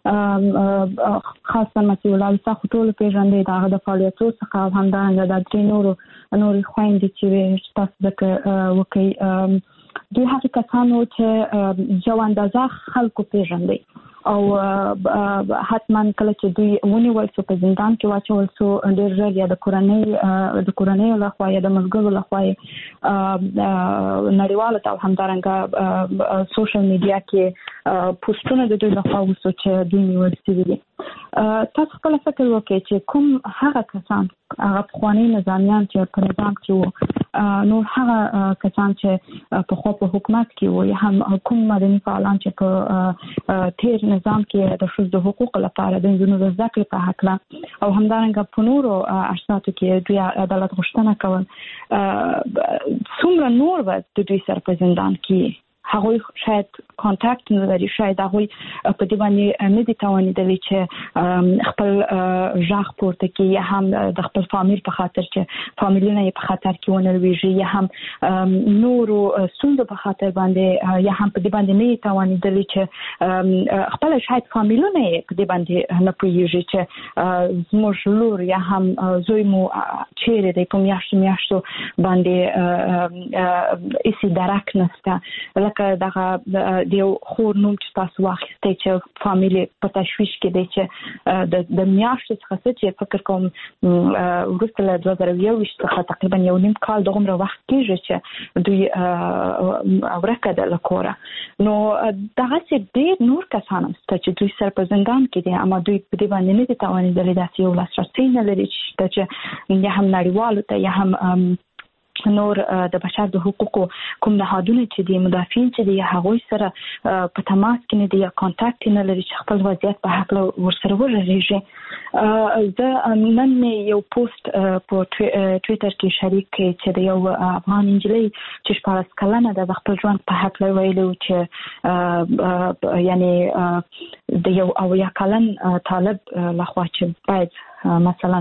خاصه متي الله ویسا خو ټول پیژندې د هغه د فعالیتو څخه او همدارنګه د درې نورو خویندې چې تاسو ذکر وکړئ دوی هغه کسانو چې یو اندازه خلکو پیژندې او حتما کله چې دوی ونیول شو په زندان کې واچول شو ډېر ژر یا د کورنۍ لخوا یا د ملګرو لخوا نړیوالو ته همدارنګه سوشل میډیا کې پوسټونه د دوی لخوا وشو چې دوی نیول شوي دي. تاسو خپل فکر وکړئ چې کوم هغه کسان هغه پخواني نظامیان چې په نظام کې وو نو هغه کسان چې په خو په حکومت کې وو یا هم کوم مدني فعالان چې په تیر نظام کې د ښځو حقوقو لپاره د نجونو د زده کړې په هکله او همدارنګه په نورو اساساتو کې دوی عدالت غوښتنه کول څومره نور به د دوی سره په زندان کې هغوی شاید کانټاکټ نه لري شاید هغوی په دې باندې نه دي توانېدلي چې خپل ژغ پورته کړي یا هم د خپل فامیل په خاطر چې فامیلونه یې په خطر کې ونه لویږي یا هم نورو ستونزو په خاطر باندې یا هم په دې باندې نه توانېدلي چې خپل شاید فامیلونه یې په دې باندې نه پوهېږي چې زموږ لور یا هم زوی مو چیرې دی په میاشتو باندې هیڅ درک نشته لکه دغه د یو خور نوم چې تاسو واخیستئ چې فامیل په تشویش کې دی چې د میاشتې څخه چې فکر کوم وروسته له 2021 څخه تقریبا یو نیم کال دغومره وخت کېږي چې دوی ورکه ده له کوره. نو دغسې ډېر نور کسان هم شته چې دوی سره په زندان کې دي اما دوی په دې باندې نه دي توانېدلي داسې یو لاسرسی نه لري چې یا هم نړیوالو ته یا هم نور د بشر د حقوقو کوم نهادونه چې دي مدافعین چې دي هغوی سره په تماس کې نه دي یا کانټاکټ نه لري چې خپل وضعیت په هکله ورسره وغږېږي. زه نن یو پوسټ په ټویټر کې شریک کړی چې د یو افغان نجلۍ چې 14 کلنه ده د خپل ژوند په هکله ویلي چې یعنی د یو 80 کلن طالب لخوا چې باید مثلا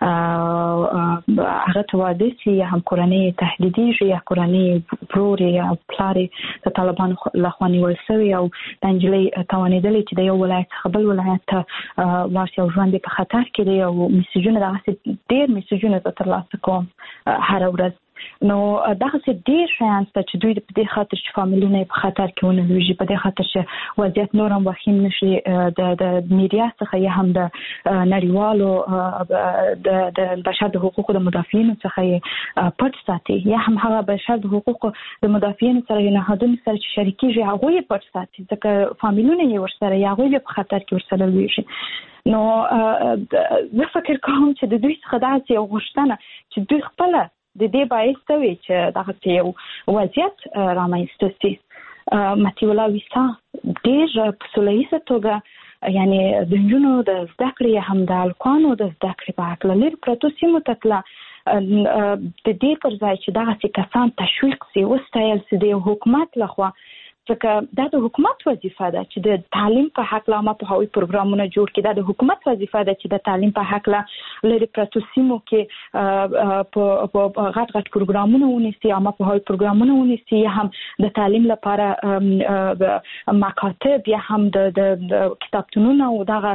هغه ته واده شي یا هم کورنۍ تهدیدېږي یا کورنۍ ورور یا پلار د طالبانو لخوا نیول شوی او د نجلۍ توانېدلې چې د یو ولایت څخه بل ولایت ته لاړ شي او ژوند یې په خطر کې دی او میسیجونه دغسې ډېر میسیجونه زه ترلاسه کوم هره ورځ. نو دغسې ډېر شیان شته چې دوی په دې خاطر چې فامیلونه یې په خطر کې ونه لویږي په دې خاطر چې وضعیت نور هم وخیم نشي د میډیا څخه یا هم د نړیوالو د بشر د حقوقو د مدافعینو څخه یې پټ ساتي یا هم هغه بشر د حقوقو د مدافعینو سره یا نهادونو سره چې شریکېږي هغوی یې پټ ساتي ځکه فامیلونه یې ورسره یا هغوی یې په خطر کې ورسره لویږي. نو زه فکر کوم چې د دوی څخه داسې یو غوښتنه چې دوی خپله د دې باعث وي چې دغه یو وضعیت رامنځته شي. متي الله ویسا ډېر په سوله توګه یعنی د نجونو د زده کړې هم د هلکانو د زده کړې په هکله لرې پرتو سیمو ته تله د دې پر ځای چې دغسې کسان تشویق شي وستایل شي د یو حکومت لخوا ځکه دا د حکومت وظیفه ده چې د تعلیم په هکله عامه پوهاوي پروګرامونه جوړ کړي. دا د حکومت وظیفه ده چې د تعلیم په هکله لرې پرتو سیمو کې په غټ پروګرامونه ونیسي عامه پوهاوي پروګرامونه ونیسي یا هم د تعلیم لپاره مکاتب یا هم د کتابتونونه او دغه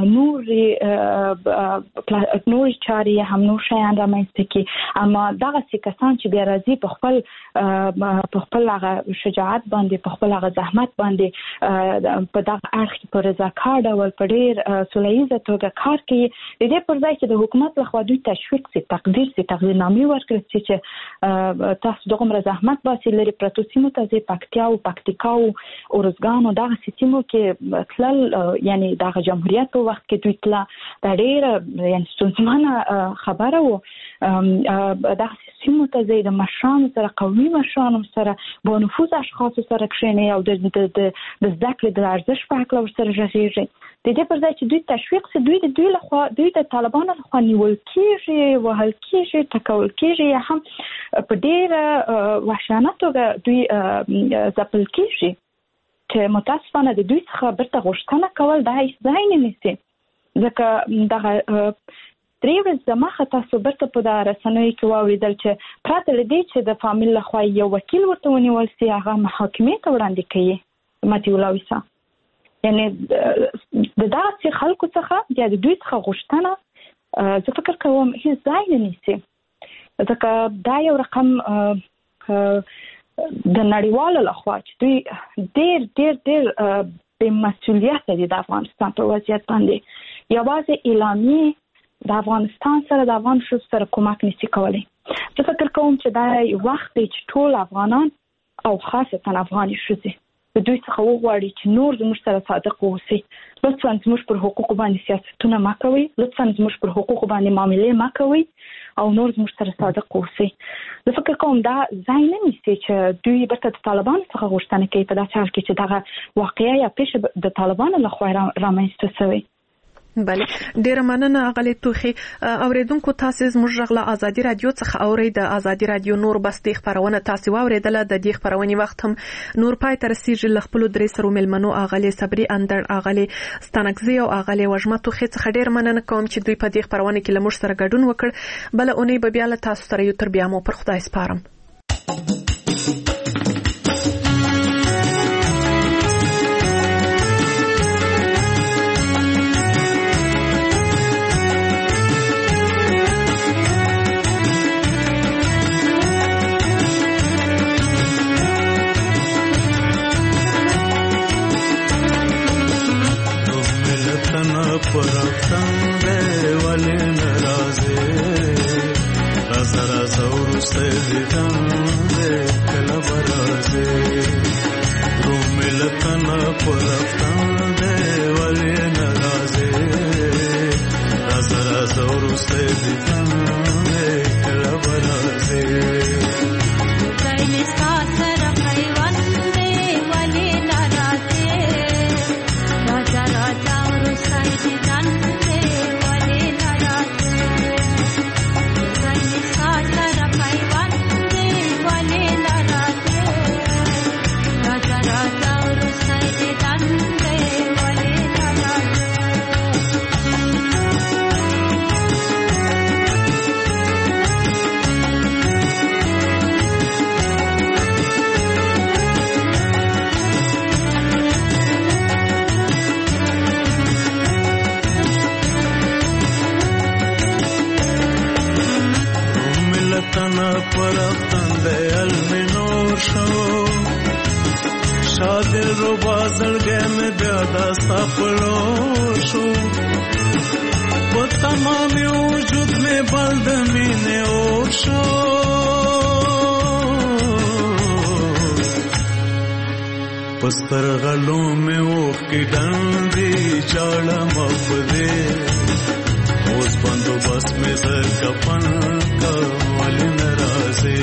نور چارې یا هم نور شیان رامنځته کړي. اما دغسې کسان چې بیا راځي په خپل هغه شجاعت باندې په خپل هغه زحمت باندې په دغه اړخ کې په رضاکار ډول په ډېر سوله ییزه توګه کار کوي د دې پر ځای چې د حکومت لخوا دوی تشویق شي تقدیرنامې ورکړل شي چې تاسو دغومره زحمت باسئ لرې پرتو سیمو ته ځئ پکتیا او پکتیکا او ارزګان او دغسې سیمو کې تلل یعنی دغه جمهوریت په وخت کې دوی تله دا ډېره یعنی ستونزمنه خبره وه. دغسې سیمو ته ځئ د مشرانو سره قومي مشرانو سره با نفوذ اشخاصو سره کښېنئ او د زده کړې د ارزښت په هکله ورسره غږېږئ. د دې پر ځای چې دوی تشویق شي دوی د طالبانو لخوا نیول کېږي وهل کېږي ټکول کېږي یا هم په ډېره وحشانه توګه دوی ځپل کېږي چې متاسفانه د دوی څخه بیرته غوښتنه کول دا هیڅ ځای نه نیسي ځکه دغه 3 ورځې دمخه تاسو بیرته په دا رسنیو کې واورېدل چې پرته له دې چې د فامیل لخوا یو وکیل ورته ونیول شي هغه محاکمې ته وړاندې کوي متي الله ویسا یعنی د داسې خلکو څخه یا د دوی څخه غوښتنه زه فکر کوم هیڅ ځای نه نیسي ځکه دا یو رقم د نړیوالو لخوا چې دوی ډېر بې مسؤلیت دي د افغانستان په وضعیت باندې. یوازې اعلامیه د افغانستان سره د افغان ښځو سره کومک نشي کولی. زه فکر کوم چې دا وخت دی چې ټول افغانان او خاصتا افغاني ښځې د دوی څخه وغواړي چې نور زموږ سره صادق اوسي. لطفا زموږ پر حقوقو باندې سیاستونه مه کوئ، لطفا زموږ پر حقوقو باندې معاملې مه کوئ او نور زموږ سره صادق اوسئ. زه فکر کوم دا ځای نه نیسي چې دوی بیرته د طالبانو څخه غوښتنه کوي په داسې حال کې چې دغه واقعه یا پیښه د طالبانو لخوا رامنځته شوې. بله، ډیره مننه اغلې توخي. اوریدونکو تاسو زموږ غږ له ازادي رادیو څخه اورئ. د ازادي رادیو نور بستې خبرونه تاسو واوریدله. د دې خبرونې وخت هم نور پای تر رسیدي ل خپل درې سرو ملمنو اغلې صبري اندر، اغلې ستانکزي او اغلې وژمه توخي څخه ډیر مننه کوم چې دوی په دې خبرونه کې لمر سره ګډون وکړ. بل اونۍ به بیا له تاسو سره یو تر بیا مو پر خدای سپارم. पस्तर गलों में ओख की डंडी चाड़ा मफदे उस बंदोबस्त में सर कफन का वाली नाराजे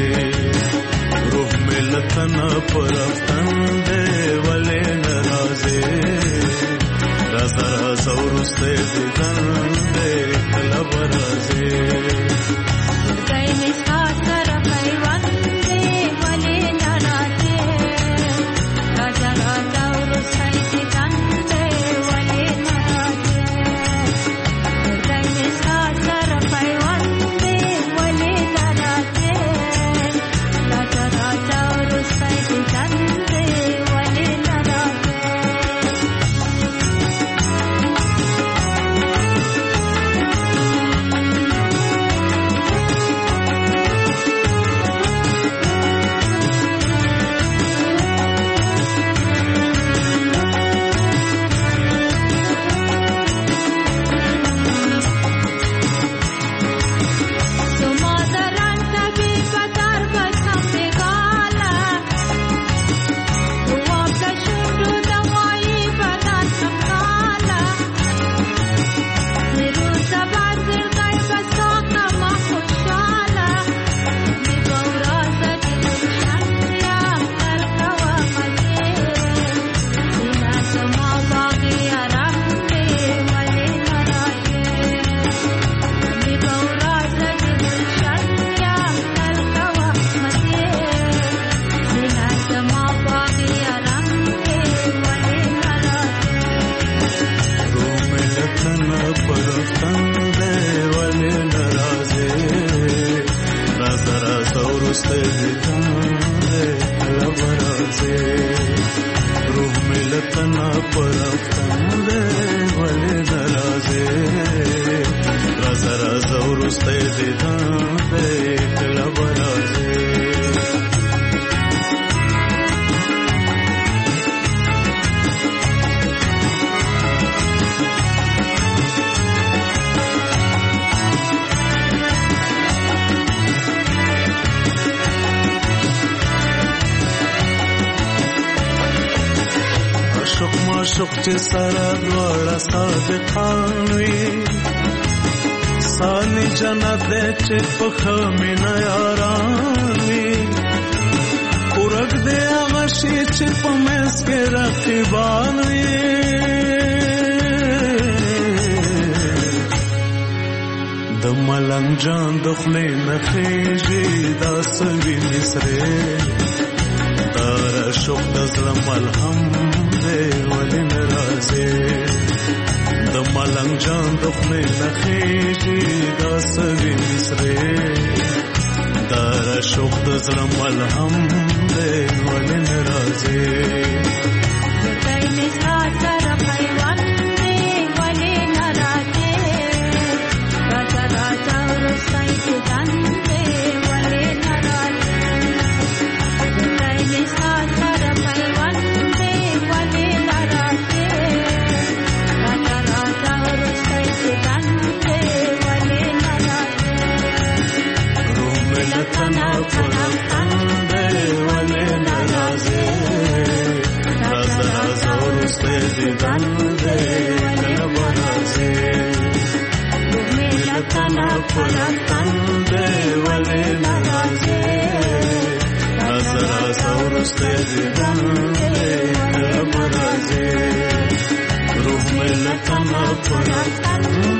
रूह में लखना पर अफ्तंदे वाले नाराजे राजा राजा और उससे दिगंदे कलबराजे عاشق چې سره دوړه صادقان وي ساني جنت دې چې په خمینه یاران وي ورګ دې هغه شي چې په مېز کې رقیبان وي د ملنګ جان د خولې نه خېږي دا سوي مصرې دار شوق د زړه ملهم دی ولې ناراضي د ملنګ جان د خولې نه خېږي دا سوي مصرې دار شوق د زړه ملهم دی ولې ناراضي روح ملتنا